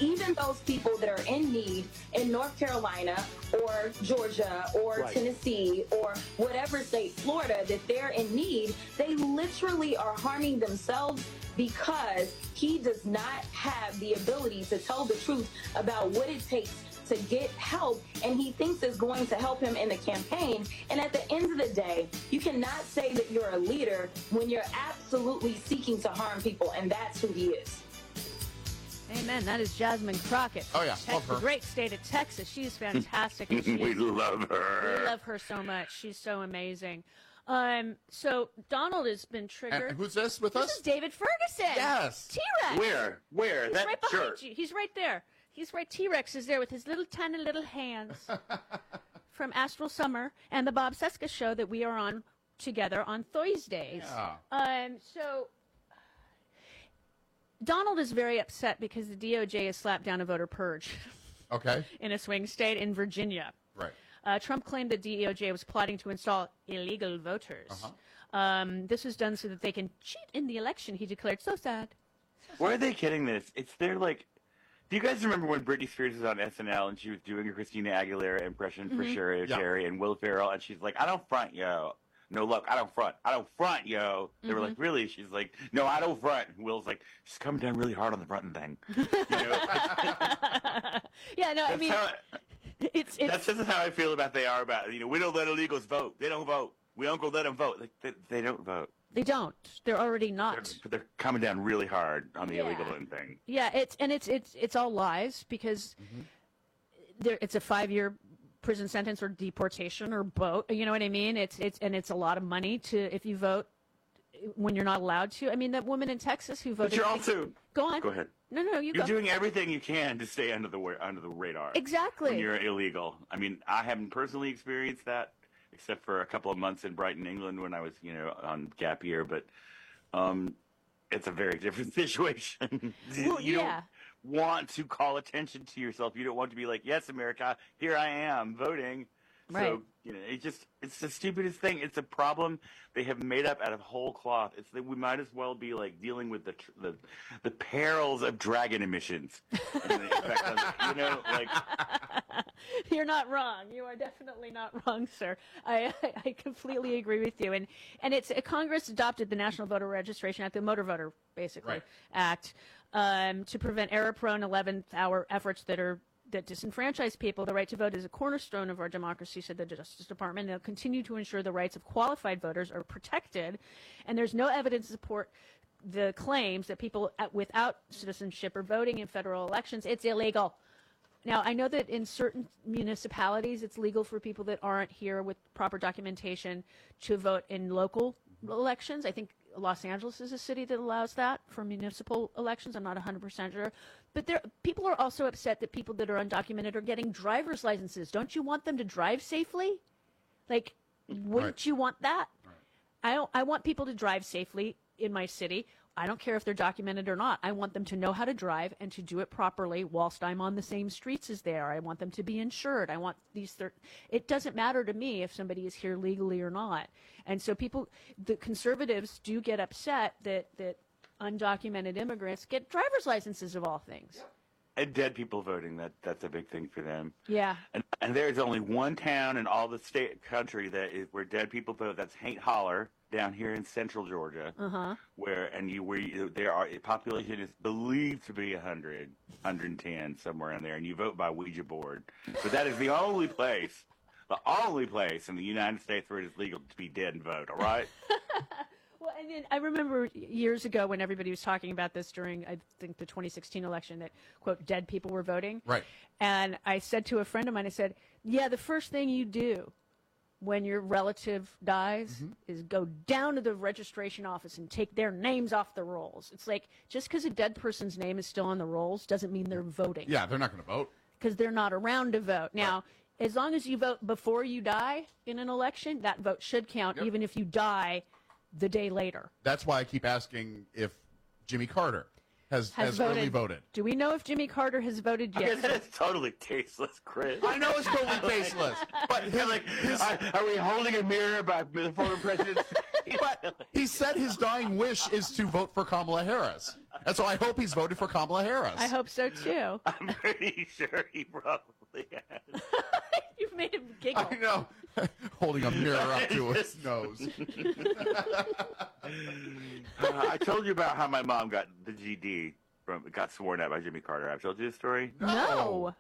even those people that are in need in North Carolina or Georgia or Right. Tennessee or whatever state, Florida, that they're in need, they literally are harming themselves because he does not have the ability to tell the truth about what it takes to get help, and he thinks is going to help him in the campaign. And at the end of the day, you cannot say that you're a leader when you're absolutely seeking to harm people, and that's who he is. Amen. That is Jasmine Crockett. Oh, yeah. Tex- Love her. The great state of Texas. She's fantastic. and she We is- love her. We love her so much. She's so amazing. Um, so Donald has been triggered. And who's this with this us? This is David Ferguson. Yes. T-Rex. Where? Where? He's That right behind shirt. you. He's right there. He's right. T-Rex is there with his little tiny little hands from Astral Summer and the Bob Seska show that we are on together on Thursdays. Yeah. Um, so Donald is very upset because the D O J has slapped down a voter purge Okay. in a swing state in Virginia. Right. Uh, Trump claimed the D O J was plotting to install illegal voters. Uh-huh. Um, this was done so that they can cheat in the election, he declared. So sad. Where are they getting this? It's their like. Do you guys remember when Britney Spears was on S N L and she was doing a Christina Aguilera impression for Mhm. Sherry Yeah. Cherry and Will Ferrell, and she's like, "I don't front, yo. No, look, I don't front. I don't front, yo." They were Mhm. like, "Really?" She's like, "No, I don't front." And Will's like, "She's coming down really hard on the fronting thing." You know? Yeah, no, I That's mean, how- it's it's That's just how I feel about they are about it. You know, we don't let illegals vote. They don't vote. We don't go let them vote. Like they, they don't vote. they don't. They're already not. They're, but they're coming down really hard on the Yeah. illegal voting thing. Yeah, it's and it's it's it's all lies because there it's a five year prison sentence or deportation or both. You know what I mean? It's it's and it's a lot of money to if you vote when you're not allowed to. I mean, that woman in Texas who voted. But you're also go on. Go ahead. No, no, you You're go. doing everything you can to stay under the wa- under the radar. Exactly. When you're illegal. I mean, I haven't personally experienced that, except for a couple of months in Brighton, England, when I was, you know, on gap year. But um, it's a very different situation. Well, you yeah. don't want to call attention to yourself. You don't want to be like, "Yes, America, here I am voting." Right. So you know, it just it's the stupidest thing. It's a problem they have made up out of whole cloth. It's that we might as well be like dealing with the tr- the, the perils of dragon emissions. And the effect on the- you know, like You're not wrong. You are definitely not wrong, sir. I, I, I completely agree with you. And and it's uh, Congress adopted the National Voter Registration Act, the Motor Voter basically Right. Act, um, to prevent error-prone eleventh hour efforts that are that disenfranchise people. The right to vote is a cornerstone of our democracy, said the Justice Department. They'll continue to ensure the rights of qualified voters are protected, and there's no evidence to support the claims that people at, without citizenship are voting in federal elections. It's illegal. Now, I know that in certain municipalities, it's legal for people that aren't here with proper documentation to vote in local elections. I think Los Angeles is a city that allows that for municipal elections. I'm not one hundred percent sure. But there, people are also upset that people that are undocumented are getting driver's licenses. Don't you want them to drive safely? Like, wouldn't Right. you want that? I don't. I want people to drive safely in my city. I don't care if they're documented or not. I want them to know how to drive and to do it properly whilst I'm on the same streets as they are. I want them to be insured. I want these. Thir- it doesn't matter to me if somebody is here legally or not. And so people, the conservatives do get upset that that undocumented immigrants get driver's licenses of all things. and dead people voting. That that's a big thing for them. Yeah. And, and there's only one town in all the state country that is where dead people vote. That's Haint Holler down here in central Georgia, Uh huh. where and you where you, there are population is believed to be one hundred, one hundred ten somewhere in there, and you vote by Ouija board. But that is the only place, the only place in the United States where it is legal to be dead and vote. All right. Well, and then I remember years ago when everybody was talking about this during, I think, the twenty sixteen election that, quote, dead people were voting. Right. And I said to a friend of mine, I said, yeah, the first thing you do when your relative dies Mm-hmm. is go down to the registration office and take their names off the rolls. It's like, just because a dead person's name is still on the rolls doesn't mean they're voting. Yeah, they're not going to vote. Because they're not around to vote. Now, as long as you vote before you die in an election, that vote should count, Yep. even if you die the day later. That's why I keep asking if Jimmy Carter has, has, Has early voted. voted. Do we know if Jimmy Carter has voted I yet? guess that's totally tasteless, Chris. I know it's totally tasteless, but his, like, his, are, are we holding a mirror by the former president? but he said his dying wish is to vote for Kamala Harris. And so I hope he's voted for Kamala Harris. I hope so too. I'm pretty sure he probably has. You've made him giggle. I know. Holding a mirror up to his nose. uh, I told you about how my mom got the G D from got sworn at by Jimmy Carter. I've told you this story. No.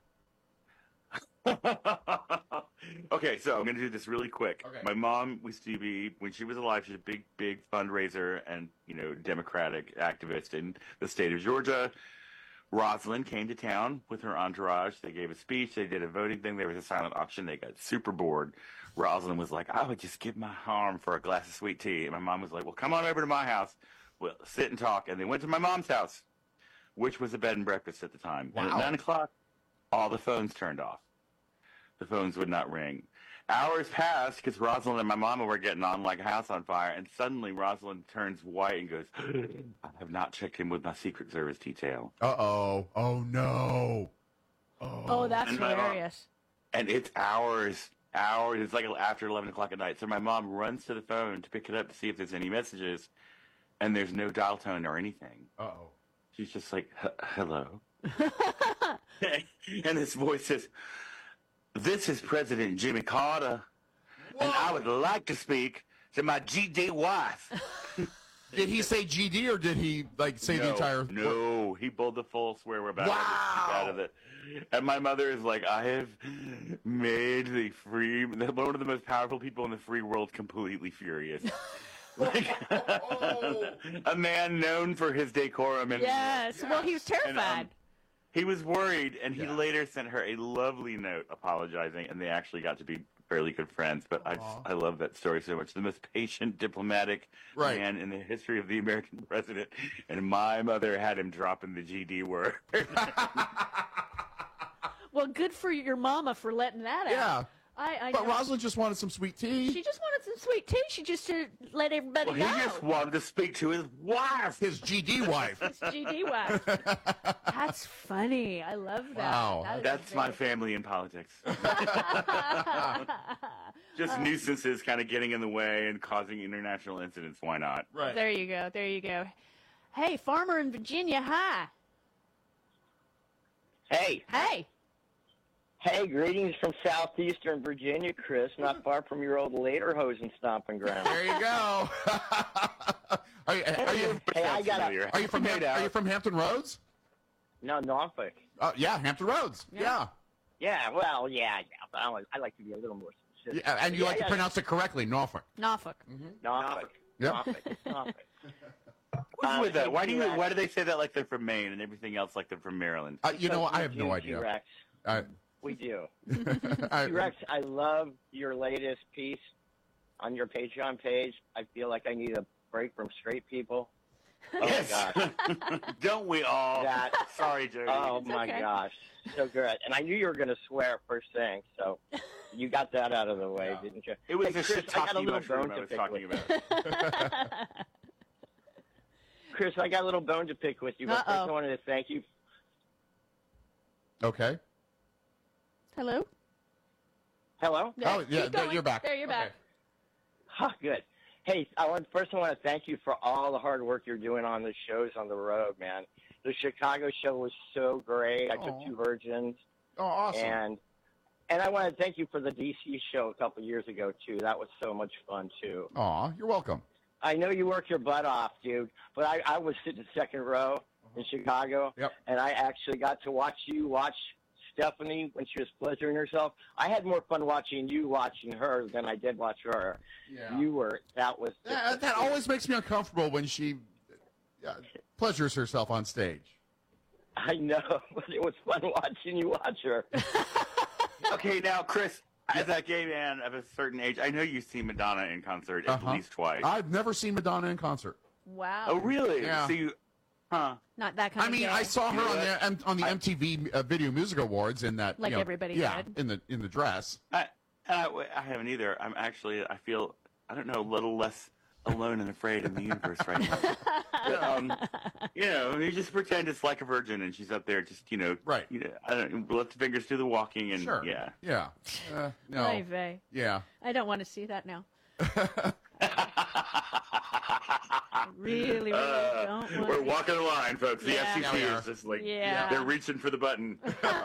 Okay, so I'm going to do this really quick. Okay. My mom used to be, when she was alive, she's a big, big fundraiser and, you know, Democratic activist in the state of Georgia. Rosalind came to town with her entourage. They gave a speech. They did a voting thing. There was a silent auction. They got super bored. Rosalind was like, I would just give my arm for a glass of sweet tea. And my mom was like, well, come on over to my house. We'll sit and talk. And they went to my mom's house, which was a bed and breakfast at the time. Wow. And at nine o'clock, all the phones turned off. The phones would not ring. Hours passed because Rosalind and my mama were getting on like a house on fire, and suddenly Rosalind turns white and goes, I have not checked in with my Secret Service detail. Uh-oh. Oh, no. Oh, Oh, that's And my mom- hilarious. And it's hours, hours. It's like after eleven o'clock at night. So my mom runs to the phone to pick it up to see if there's any messages, and there's no dial tone or anything. Uh-oh. She's just like, "H- hello? And this voice says, this is President Jimmy Carter, and I would like to speak to my G D wife. Did he say G D or did he, like, say no, the entire... No, he pulled the full swear word back Wow. out of it. And my mother is like, I have made the free, one of the most powerful people in the free world completely furious. Like, a man known for his decorum. And, Yes. Well, he was and, terrified. um, he was worried, and he later sent her a lovely note apologizing, and they actually got to be fairly good friends. But I, just, I love that story so much. The most patient, diplomatic Right. man in the history of the American president, and my mother had him dropping the G D word. Well, good for your mama for letting that Yeah. out. I, I But know. Rosalind just wanted some sweet tea. She just wanted some sweet tea. She just to let everybody Well, he know. just wanted to speak to his wife. His G D wife. His G D wife. That's funny. I love that. Wow. That is That's my very- family in politics. Just nuisances kind of getting in the way and causing international incidents. Why not? Right. There you go. There you go. Hey, farmer in Virginia, hi. Hey. Hey. Hey, greetings from southeastern Virginia, Chris, not far from your old Lederhosen stomping ground. There you go. are, you, are, you, Hey, I got a, are you from Ham- Are you from Hampton Roads? No, Norfolk. Uh, yeah, Hampton Roads. Yeah. Yeah, well, yeah, yeah, but I, like- I like to be a little more specific. Yeah, and you Yeah, like to yeah. pronounce it correctly, Norfolk. Norfolk. Norfolk. Yep. Norfolk. Norfolk. What's Uh, with that? hey, Why do you? T-Rex. Why do they say that like they're from Maine and everything else like they're from Maryland? Uh, you know, what? I have no You, idea. T-Rex. Uh, We do. I- T-Rex, I love your latest piece on your Patreon page. I feel like I need a break from straight people. Oh, Yes. my gosh. Don't we all? That, Sorry, Jody. oh, It's my okay. gosh. So good. And I knew you were going to swear first thing, so you got that out of the way, didn't you? It was Hey, the Chris, I got a shiitake little mushroom bone I to was pick talking with about. Chris, I got a little bone to pick with you, but first Uh-oh. I wanted to thank you. okay. Hello? Hello? Yeah, Oh, yeah, keep there- going. you're back. There, you're back. Huh, good. Hey, I want first I want to thank you for all the hard work you're doing on the shows on the road, man. The Chicago show was so great. I took Aw. two virgins, Oh, awesome. and and I want to thank you for the D C show a couple years ago too. That was so much fun too. Aw, you're welcome. I know you work your butt off, dude, but I, I was sitting second row in Chicago, Yep. and I actually got to watch you watch Stephanie when she was pleasuring herself. I had more fun watching you watching her than I did watch her. Yeah. You were that was Yeah, that always makes me uncomfortable when she uh, pleasures herself on stage. I know, but it was fun watching you watch her. Okay, now, Chris, as a gay man of a certain age, I know you've seen Madonna in concert at Uh-huh. least twice. I've never seen Madonna in concert. Wow. Oh, really? Yeah. So you, huh? Not that kind I of mean, gay. I saw her on Yeah. the M- on the M T V uh, Video Music Awards in that, Like you know, everybody yeah, did. in the in the dress. I, I, I haven't either. I'm actually, I feel, I don't know, a little less alone and afraid in the universe right now. But, um, you know, you just pretend it's like a virgin and she's up there just, you know, Right. You know, I don't let the fingers do the walking and Sure. yeah. Yeah. Uh, no. Oy vey. Yeah. I don't want to see that now. really, really Uh, don't want we're to- walking the line, folks. The Yeah. F C C Yeah, we is just like, Yeah. they're reaching for the button.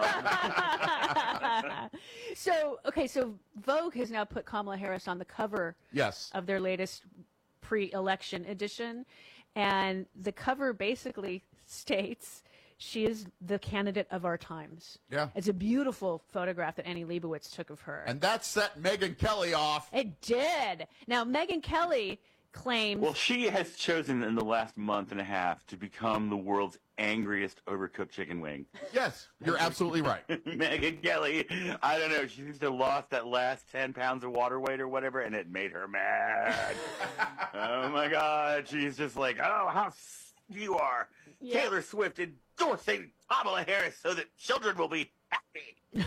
So, okay, so Vogue has now put Kamala Harris on the cover Yes. of their latest pre-election edition, and the cover basically states she is the candidate of our times. Yeah. It's a beautiful photograph that Annie Leibovitz took of her. And that set Megyn Kelly off. It did. Now, Megyn Kelly claims... Well, she has chosen in the last month and a half to become the world's angriest overcooked chicken wing. Yes, you're absolutely right. Megyn Kelly, I don't know, she seems to have lost that last ten pounds of water weight or whatever, and it made her mad. Oh, my God. She's just like, oh, how s- you are. Yeah. Taylor Swift endorsing Kamala Harris so that children will be happy.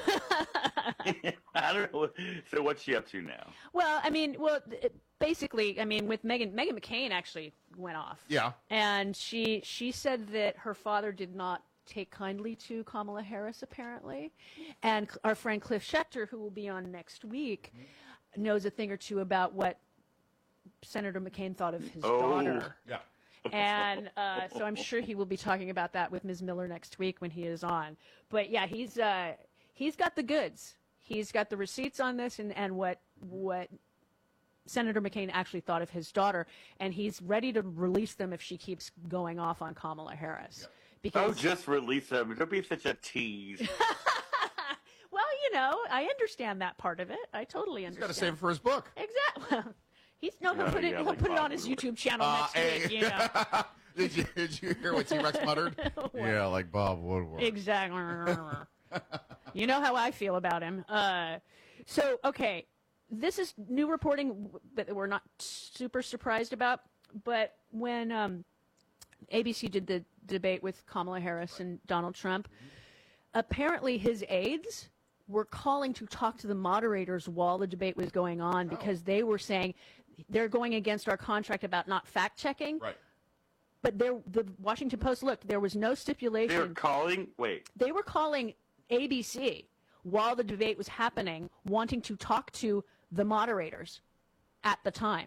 I don't know. So what's she up to now? Well, I mean, well, it, basically, I mean, with Megan, Megan McCain actually went off. Yeah. And she she said that her father did not take kindly to Kamala Harris, apparently. And cl- our friend Cliff Schechter, who will be on next week, knows a thing or two about what Senator McCain thought of his Oh. daughter. Yeah. And uh, so I'm sure he will be talking about that with Miz Miller next week when he is on. But yeah, he's uh, he's got the goods. He's got the receipts on this and, and what what Senator McCain actually thought of his daughter, and he's ready to release them if she keeps going off on Kamala Harris. Because Oh, just release them. Don't be such a tease. well, you know, I understand that part of it. I totally He's understand. got to save it for his book. Exactly. He's no, he'll Oh, put it. yeah, He'll like put it Bob on his Woodward. YouTube channel Uh, next hey. week. You know. did, you, did you hear what T-Rex muttered? Yeah, like Bob Woodward. Exactly. You know how I feel about him. Uh, so, okay, this is new reporting that we're not super surprised about. But when um, A B C did the debate with Kamala Harris and Donald Trump, apparently his aides were calling to talk to the moderators while the debate was going on because they were saying they're going against our contract about not fact-checking. Right. But there, the Washington Post looked, there was no stipulation. They're calling. Wait. They were calling A B C while the debate was happening, wanting to talk to the moderators at the time.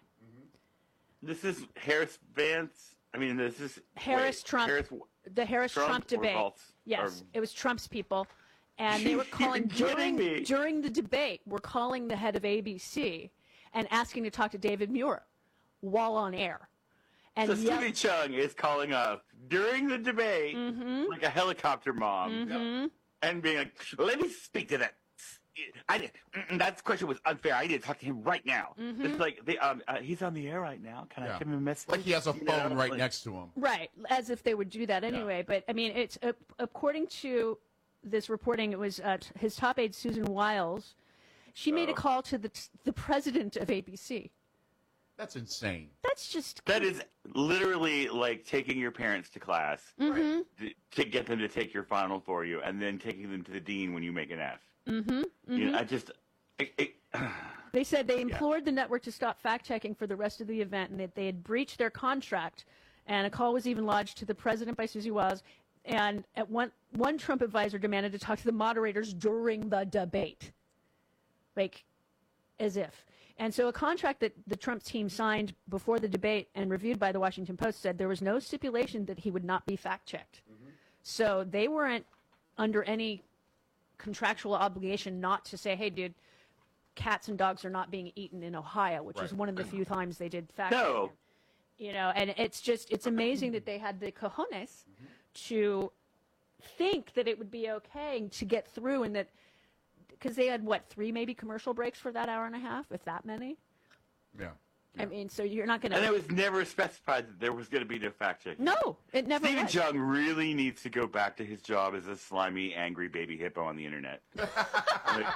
This is Harris Vance. I mean, this is Harris wait, Trump, Harris, the Harris Trump, Trump or debate. Valtz? Yes, Or- it was Trump's people, and they were calling You're during kidding me. during the debate. We're calling the head of A B C and asking to talk to David Muir while on air. And so yell- Stevie Chung is calling up during the debate, Mhm. like a helicopter mom, Mhm. and being like, "Let me speak to that. I did. mm, That question was unfair. I need to talk to him right now." Mhm. It's like they, um, uh, he's on the air right now. Can Yeah. I give him a message? Like he has a You phone know, right like- next to him. Right, as if they would do that anyway. But I mean, it's uh, according to this reporting, it was uh, t- his top aide Susan Wiles. She made a Oh. call to the the president of A B C. That's insane. That's just That is literally like taking your parents to class Mhm. to, to get them to take your final for you, and then taking them to the dean when you make an F. Mm-hmm. You know, I just. I, I, They said they implored the network to stop fact-checking for the rest of the event and that they had breached their contract. And a call was even lodged to the president by Susie Wiles. And at one, one Trump advisor demanded to talk to the moderators during the debate. Like, as if. And so a contract that the Trump team signed before the debate and reviewed by the Washington Post said there was no stipulation that he would not be fact-checked. So they weren't under any contractual obligation not to say, hey, dude, cats and dogs are not being eaten in Ohio, which is Right. one of the few times they did fact No. check. You know, and it's just, it's amazing that they had the cojones to think that it would be okay to get through and that, because they had, what, three maybe commercial breaks for that hour and a half, if that many? Yeah. I mean, so you're not going and it to... was never specified that there was going to be no fact checking. No, it never Stephen was. Chung really needs to go back to his job as a slimy, angry baby hippo on the internet. Like,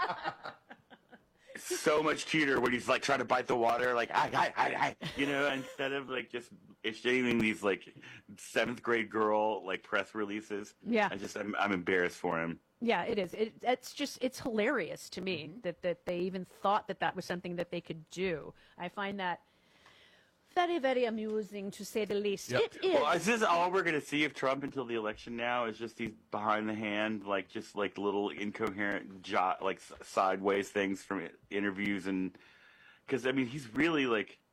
so much cuter when he's like trying to bite the water, like hi, hi, hi, hi, you know, instead of like just issuing these like seventh grade girl like press releases. Yeah. I just I'm, I'm embarrassed for him. Yeah, it is. It, it's just, it's hilarious to me that, that they even thought that that was something that they could do. I find that very, very amusing, to say the least. It is. Well, is this all we're going to see of Trump until the election now? Is just these behind the hand, like just like little incoherent, jo- like s- sideways things from i- interviews, and because I mean he's really like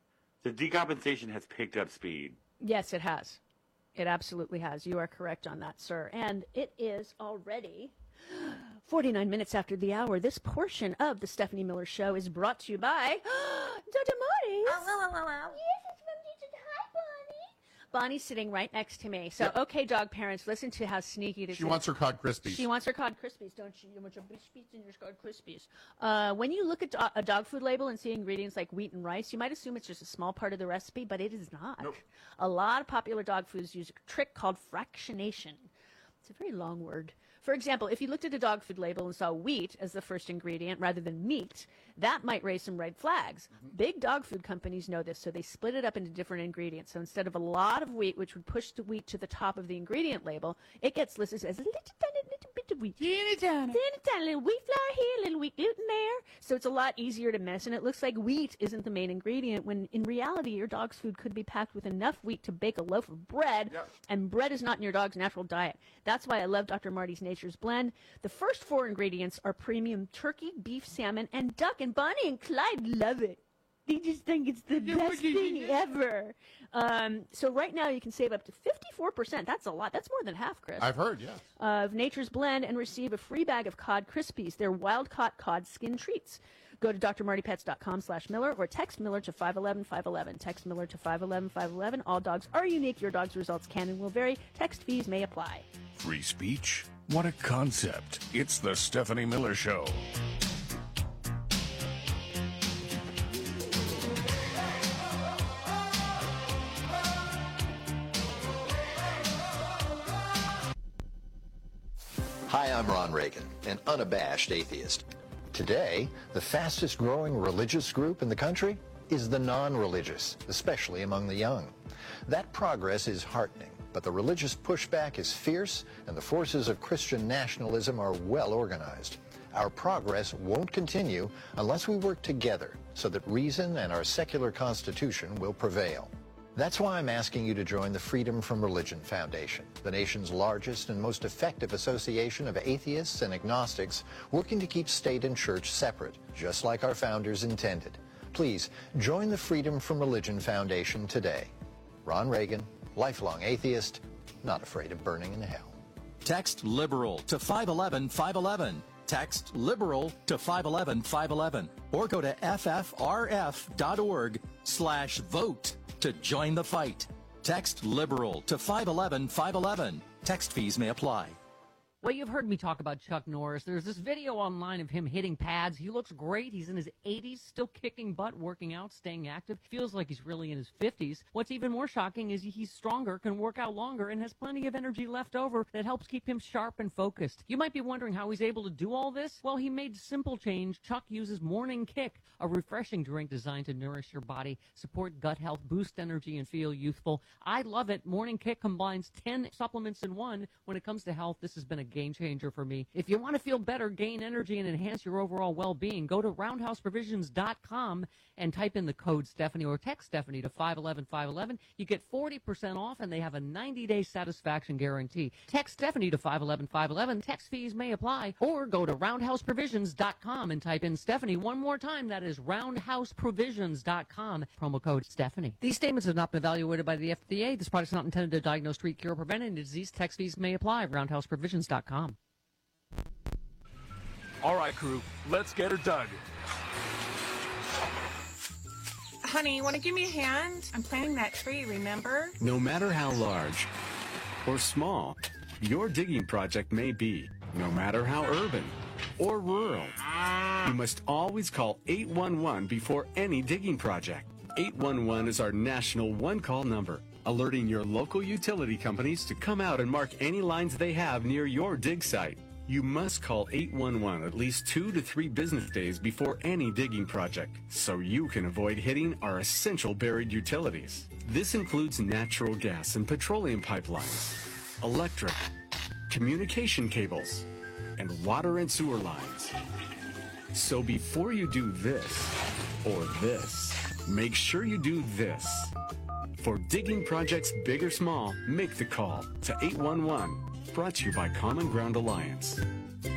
The decompensation has picked up speed. Yes, it has. It absolutely has. You are correct on that, sir. And it is already forty-nine minutes after the hour. This portion of the Stephanie Miller Show is brought to you by Doctor Marty's. Oh, oh, oh, oh. Yes, it's from Teacher. Hi, Bonnie. Bonnie's sitting right next to me. So, okay, dog parents, listen to how sneaky this She is. wants her cod Krispies. She wants her cod Krispies, don't you? You want your biscuits and your cod Krispies. Uh, when you look at do- a dog food label and see ingredients like wheat and rice, you might assume it's just a small part of the recipe, but it is not. Nope. A lot of popular dog foods use a trick called fractionation. It's a very long word. For example, if you looked at a dog food label and saw wheat as the first ingredient rather than meat, that might raise some red flags. Mm-hmm. Big dog food companies know this, so they split it up into different ingredients. So instead of a lot of wheat, which would push the wheat to the top of the ingredient label, it gets listed as a little tiny little bit of wheat. Teeny tiny. Teeny tiny. Little wheat flour here, little wheat gluten there. So it's a lot easier to miss, and it looks like wheat isn't the main ingredient, when in reality, your dog's food could be packed with enough wheat to bake a loaf of bread, yep. and bread is not in your dog's natural diet. That's why I love Doctor Marty's Nature's Blend. The first four ingredients are premium turkey, beef, salmon, and duck, and Bonnie and Clyde love it. They just think it's the best thing ever. Um, so right now you can save up to fifty-four percent. That's a lot. That's more than half, Chris. I've heard, yes. Of Nature's Blend, and receive a free bag of Cod Krispies. They're wild-caught cod skin treats. Go to drmartypets.com slash Miller or text Miller to five one one five one one. Text Miller to five one one five one one. All dogs are unique. Your dog's results can and will vary. Text fees may apply. Free speech? What a concept. It's the Stephanie Miller Show. Hi, I'm Ron Reagan, an unabashed atheist. Today, the fastest growing religious group in the country is the non-religious, especially among the young. That progress is heartening, but the religious pushback is fierce and the forces of Christian nationalism are well organized. Our progress won't continue unless we work together so that reason and our secular constitution will prevail. That's why I'm asking you to join the Freedom from Religion Foundation, the nation's largest and most effective association of atheists and agnostics working to keep state and church separate, just like our founders intended. Please join the Freedom from Religion Foundation today. Ron Reagan, lifelong atheist, not afraid of burning in hell. Text LIBERAL to five one one five one one. Text LIBERAL to five one one five one one. Or go to ffrf.org slash vote to join the fight. Text LIBERAL to five one one five one one. Text fees may apply. Well, you've heard me talk about Chuck Norris. There's this video online of him hitting pads. He looks great. He's in his eighties, still kicking butt, working out, staying active. Feels like he's really in his fifties. What's even more shocking is he's stronger, can work out longer, and has plenty of energy left over that helps keep him sharp and focused. You might be wondering how he's able to do all this. Well, he made simple change. Chuck uses Morning Kick, a refreshing drink designed to nourish your body, support gut health, boost energy, and feel youthful. I love it. Morning Kick combines ten supplements in one. When it comes to health, this has been a game changer for me. If you want to feel better, gain energy, and enhance your overall well-being, go to roundhouse provisions dot com and type in the code Stephanie or text Stephanie to five one one five one one. You get forty percent off, and they have a ninety-day satisfaction guarantee. Text Stephanie to five one one five one one. Text fees may apply. Or go to roundhouse provisions dot com and type in Stephanie one more time. That is roundhouse provisions dot com. Promo code Stephanie. These statements have not been evaluated by the F D A. This product is not intended to diagnose, treat, cure, or prevent any disease. Text fees may apply. roundhouse provisions dot com. All right, crew, let's get her dug. Honey, want to give me a hand? I'm planting that tree, remember? No matter how large or small your digging project may be, no matter how urban or rural, you must always call eight one one before any digging project. eight one one is our national one-call number, alerting your local utility companies to come out and mark any lines they have near your dig site. You must call eight one one at least two to three business days before any digging project, so you can avoid hitting our essential buried utilities. This includes natural gas and petroleum pipelines, electric, communication cables, and water and sewer lines. So before you do this or this, make sure you do this. For digging projects big or small, make the call to eight one one. Brought to you by Common Ground Alliance.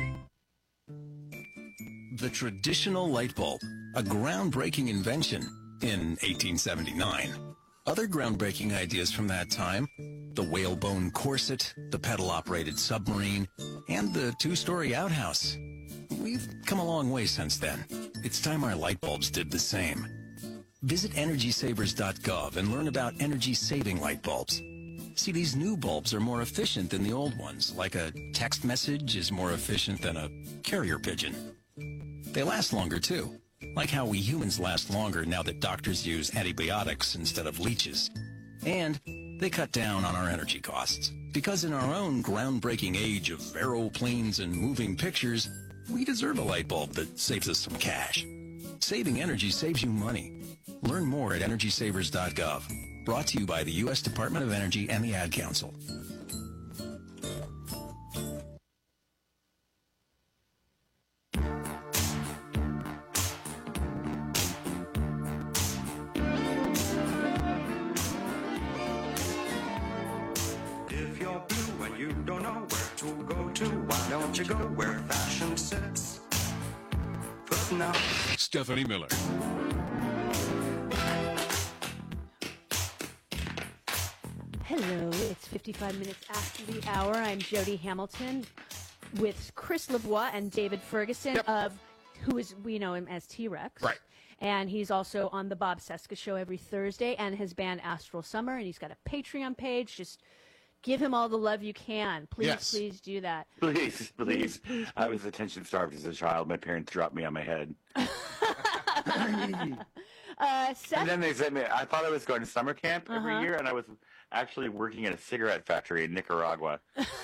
The traditional light bulb, a groundbreaking invention, in eighteen seventy-nine. Other groundbreaking ideas from that time, the whalebone corset, the pedal-operated submarine, and the two-story outhouse. We've come a long way since then. It's time our light bulbs did the same. Visit energy savers dot gov and learn about energy-saving light bulbs. See, these new bulbs are more efficient than the old ones, like a text message is more efficient than a carrier pigeon. They last longer, too, like how we humans last longer now that doctors use antibiotics instead of leeches. And they cut down on our energy costs, because in our own groundbreaking age of aeroplanes and moving pictures, we deserve a light bulb that saves us some cash. Saving energy saves you money. Learn more at energy savers dot gov. Brought to you by the U S Department of Energy and the Ad Council. If you're blue and you don't know where to go to, why don't you go where fashion sits? Put now Stephanie Miller. Hello, it's fifty-five minutes after the hour. I'm Jody Hamilton with Chris LeBois and David Ferguson, Yep. of who is we know him as T-Rex. Right. And he's also on the Bob Seska Show every Thursday, and his band Astral Summer, and he's got a Patreon page. Just give him all the love you can. Please, Yes. please do that. Please, please. I was attention starved as a child. My parents dropped me on my head. Uh, Seth, And then they sent me, I thought I was going to summer camp every Uh-huh. year, and I was actually working at a cigarette factory in Nicaragua.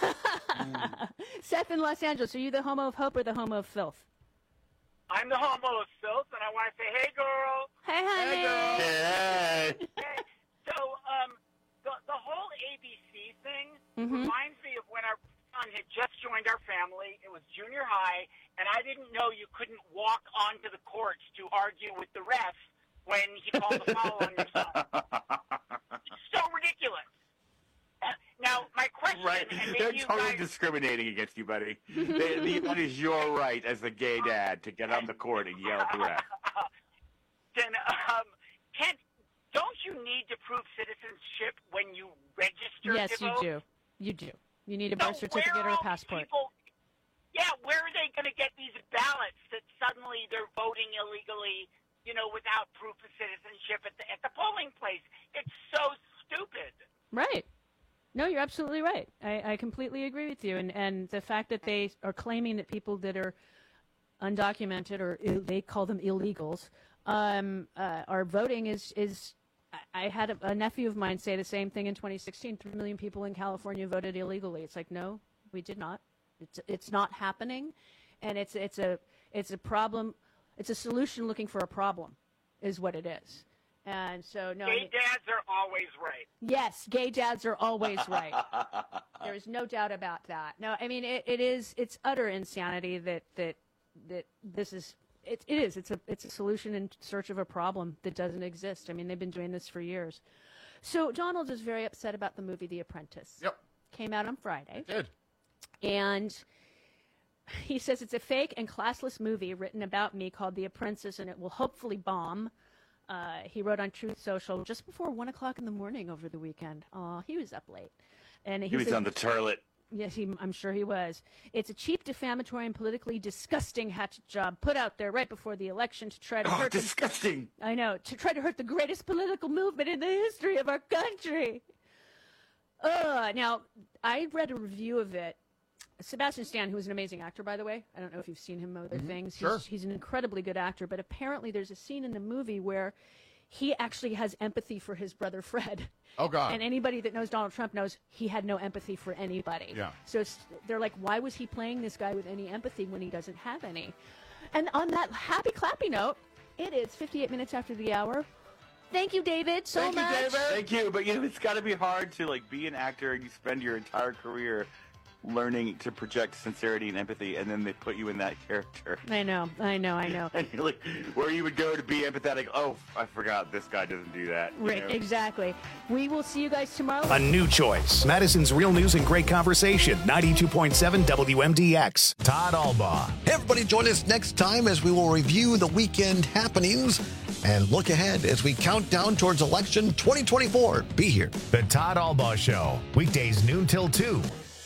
Seth in Los Angeles, are you the homo of hope or the homo of filth? I'm the homo of filth, and I want to say, hey, girl. Hey, honey. Hey. Hey. So, um, the, the whole A B C thing Mhm. reminds me of when our son had just joined our family. It was junior high, and I didn't know you couldn't walk onto the courts to argue with the ref when he called the foul on your son. It's so ridiculous. Uh, now, my question, Right. and maybe They're you totally guys... discriminating against you, buddy. They, the, that is your right as the gay dad to get on the court and yell at the ref. Then, um, Kent, don't you need to prove citizenship when you register Yes, to you vote? do. You do. You need a So birth certificate where or are a all these passport. people- Yeah, where are they going to get these ballots that suddenly they're voting illegally, you know, without proof of citizenship at the, at the polling place? It's so stupid. Right. No, you're absolutely right. I, I completely agree with you. And and the fact that they are claiming that people that are undocumented, or Ill, they call them illegals, um, uh, are voting is is. I- I had a, a nephew of mine say the same thing in twenty sixteen. Three million people in California voted illegally. It's like, no, we did not. It's it's not happening, and it's it's a it's a problem. It's a solution looking for a problem, is what it is. And so no. I Gay mean- dads are always right. Yes, gay dads are always right. There is no doubt about that. No, I mean it, it is it's utter insanity that that that this is it, it is it's a it's a solution in search of a problem that doesn't exist. I mean they've been doing this for years. So Donald is very upset about the movie The Apprentice. Yep. Came out on Friday. It did. And he says it's a fake and classless movie written about me called The Apprentice, and it will hopefully bomb. Uh, he wrote on Truth Social just before one o'clock in the morning over the weekend. Aw, he was up late, and He was said- on the turlet. Yes, he, I'm sure he was. It's a cheap, defamatory, and politically disgusting hatchet job put out there right before the election to try to Oh, hurt. the- disgusting! I know, to try to hurt the greatest political movement in the history of our country. Uh, now, I read a review of it. Sebastian Stan, who is an amazing actor, by the way. I don't know if you've seen him other Mhm, things. sure. He's, he's an incredibly good actor, but apparently there's a scene in the movie where he actually has empathy for his brother Fred. Oh, God. And anybody that knows Donald Trump knows he had no empathy for anybody. Yeah. So it's, they're like, why was he playing this guy with any empathy when he doesn't have any? And on that happy clappy note, it is fifty-eight minutes after the hour. Thank you, David, so Thank much. you, David. Thank you. But you know, it's got to be hard to like be an actor and you spend your entire career learning to project sincerity and empathy, and then they put you in that character. I know, I know, I know. And you're like, where you would go to be empathetic. Oh, I forgot this guy doesn't do that. you Right, know? exactly. We will see you guys tomorrow. A new choice. Madison's Real News and Great Conversation. ninety-two point seven W M D X. Todd Albaugh. Hey, everybody, join us next time as we will review the weekend happenings. and look ahead as we count down towards election twenty twenty-four. Be here. The Todd Albaugh Show, weekdays noon till two.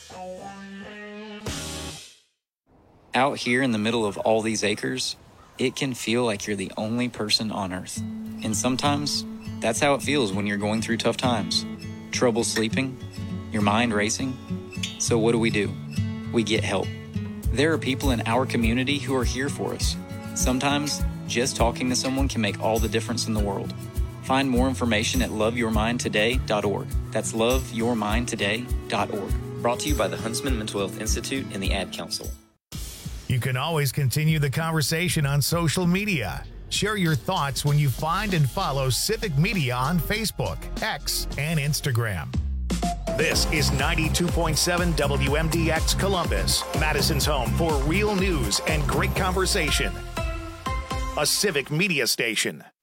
Out here in the middle of all these acres, it can feel like you're the only person on Earth. And sometimes, that's how it feels when you're going through tough times. Trouble sleeping, your mind racing. So what do we do? We get help. There are people in our community who are here for us. Sometimes, just talking to someone can make all the difference in the world. Find more information at love your mind today dot org. That's love your mind today dot org. Brought to you by the Huntsman Mental Health Institute and the Ad Council. You can always continue the conversation on social media. Share your thoughts when you find and follow Civic Media on Facebook, X, and Instagram. This is ninety-two point seven W M D X Columbus, Madison's home for real news and great conversation. A Civic Media station.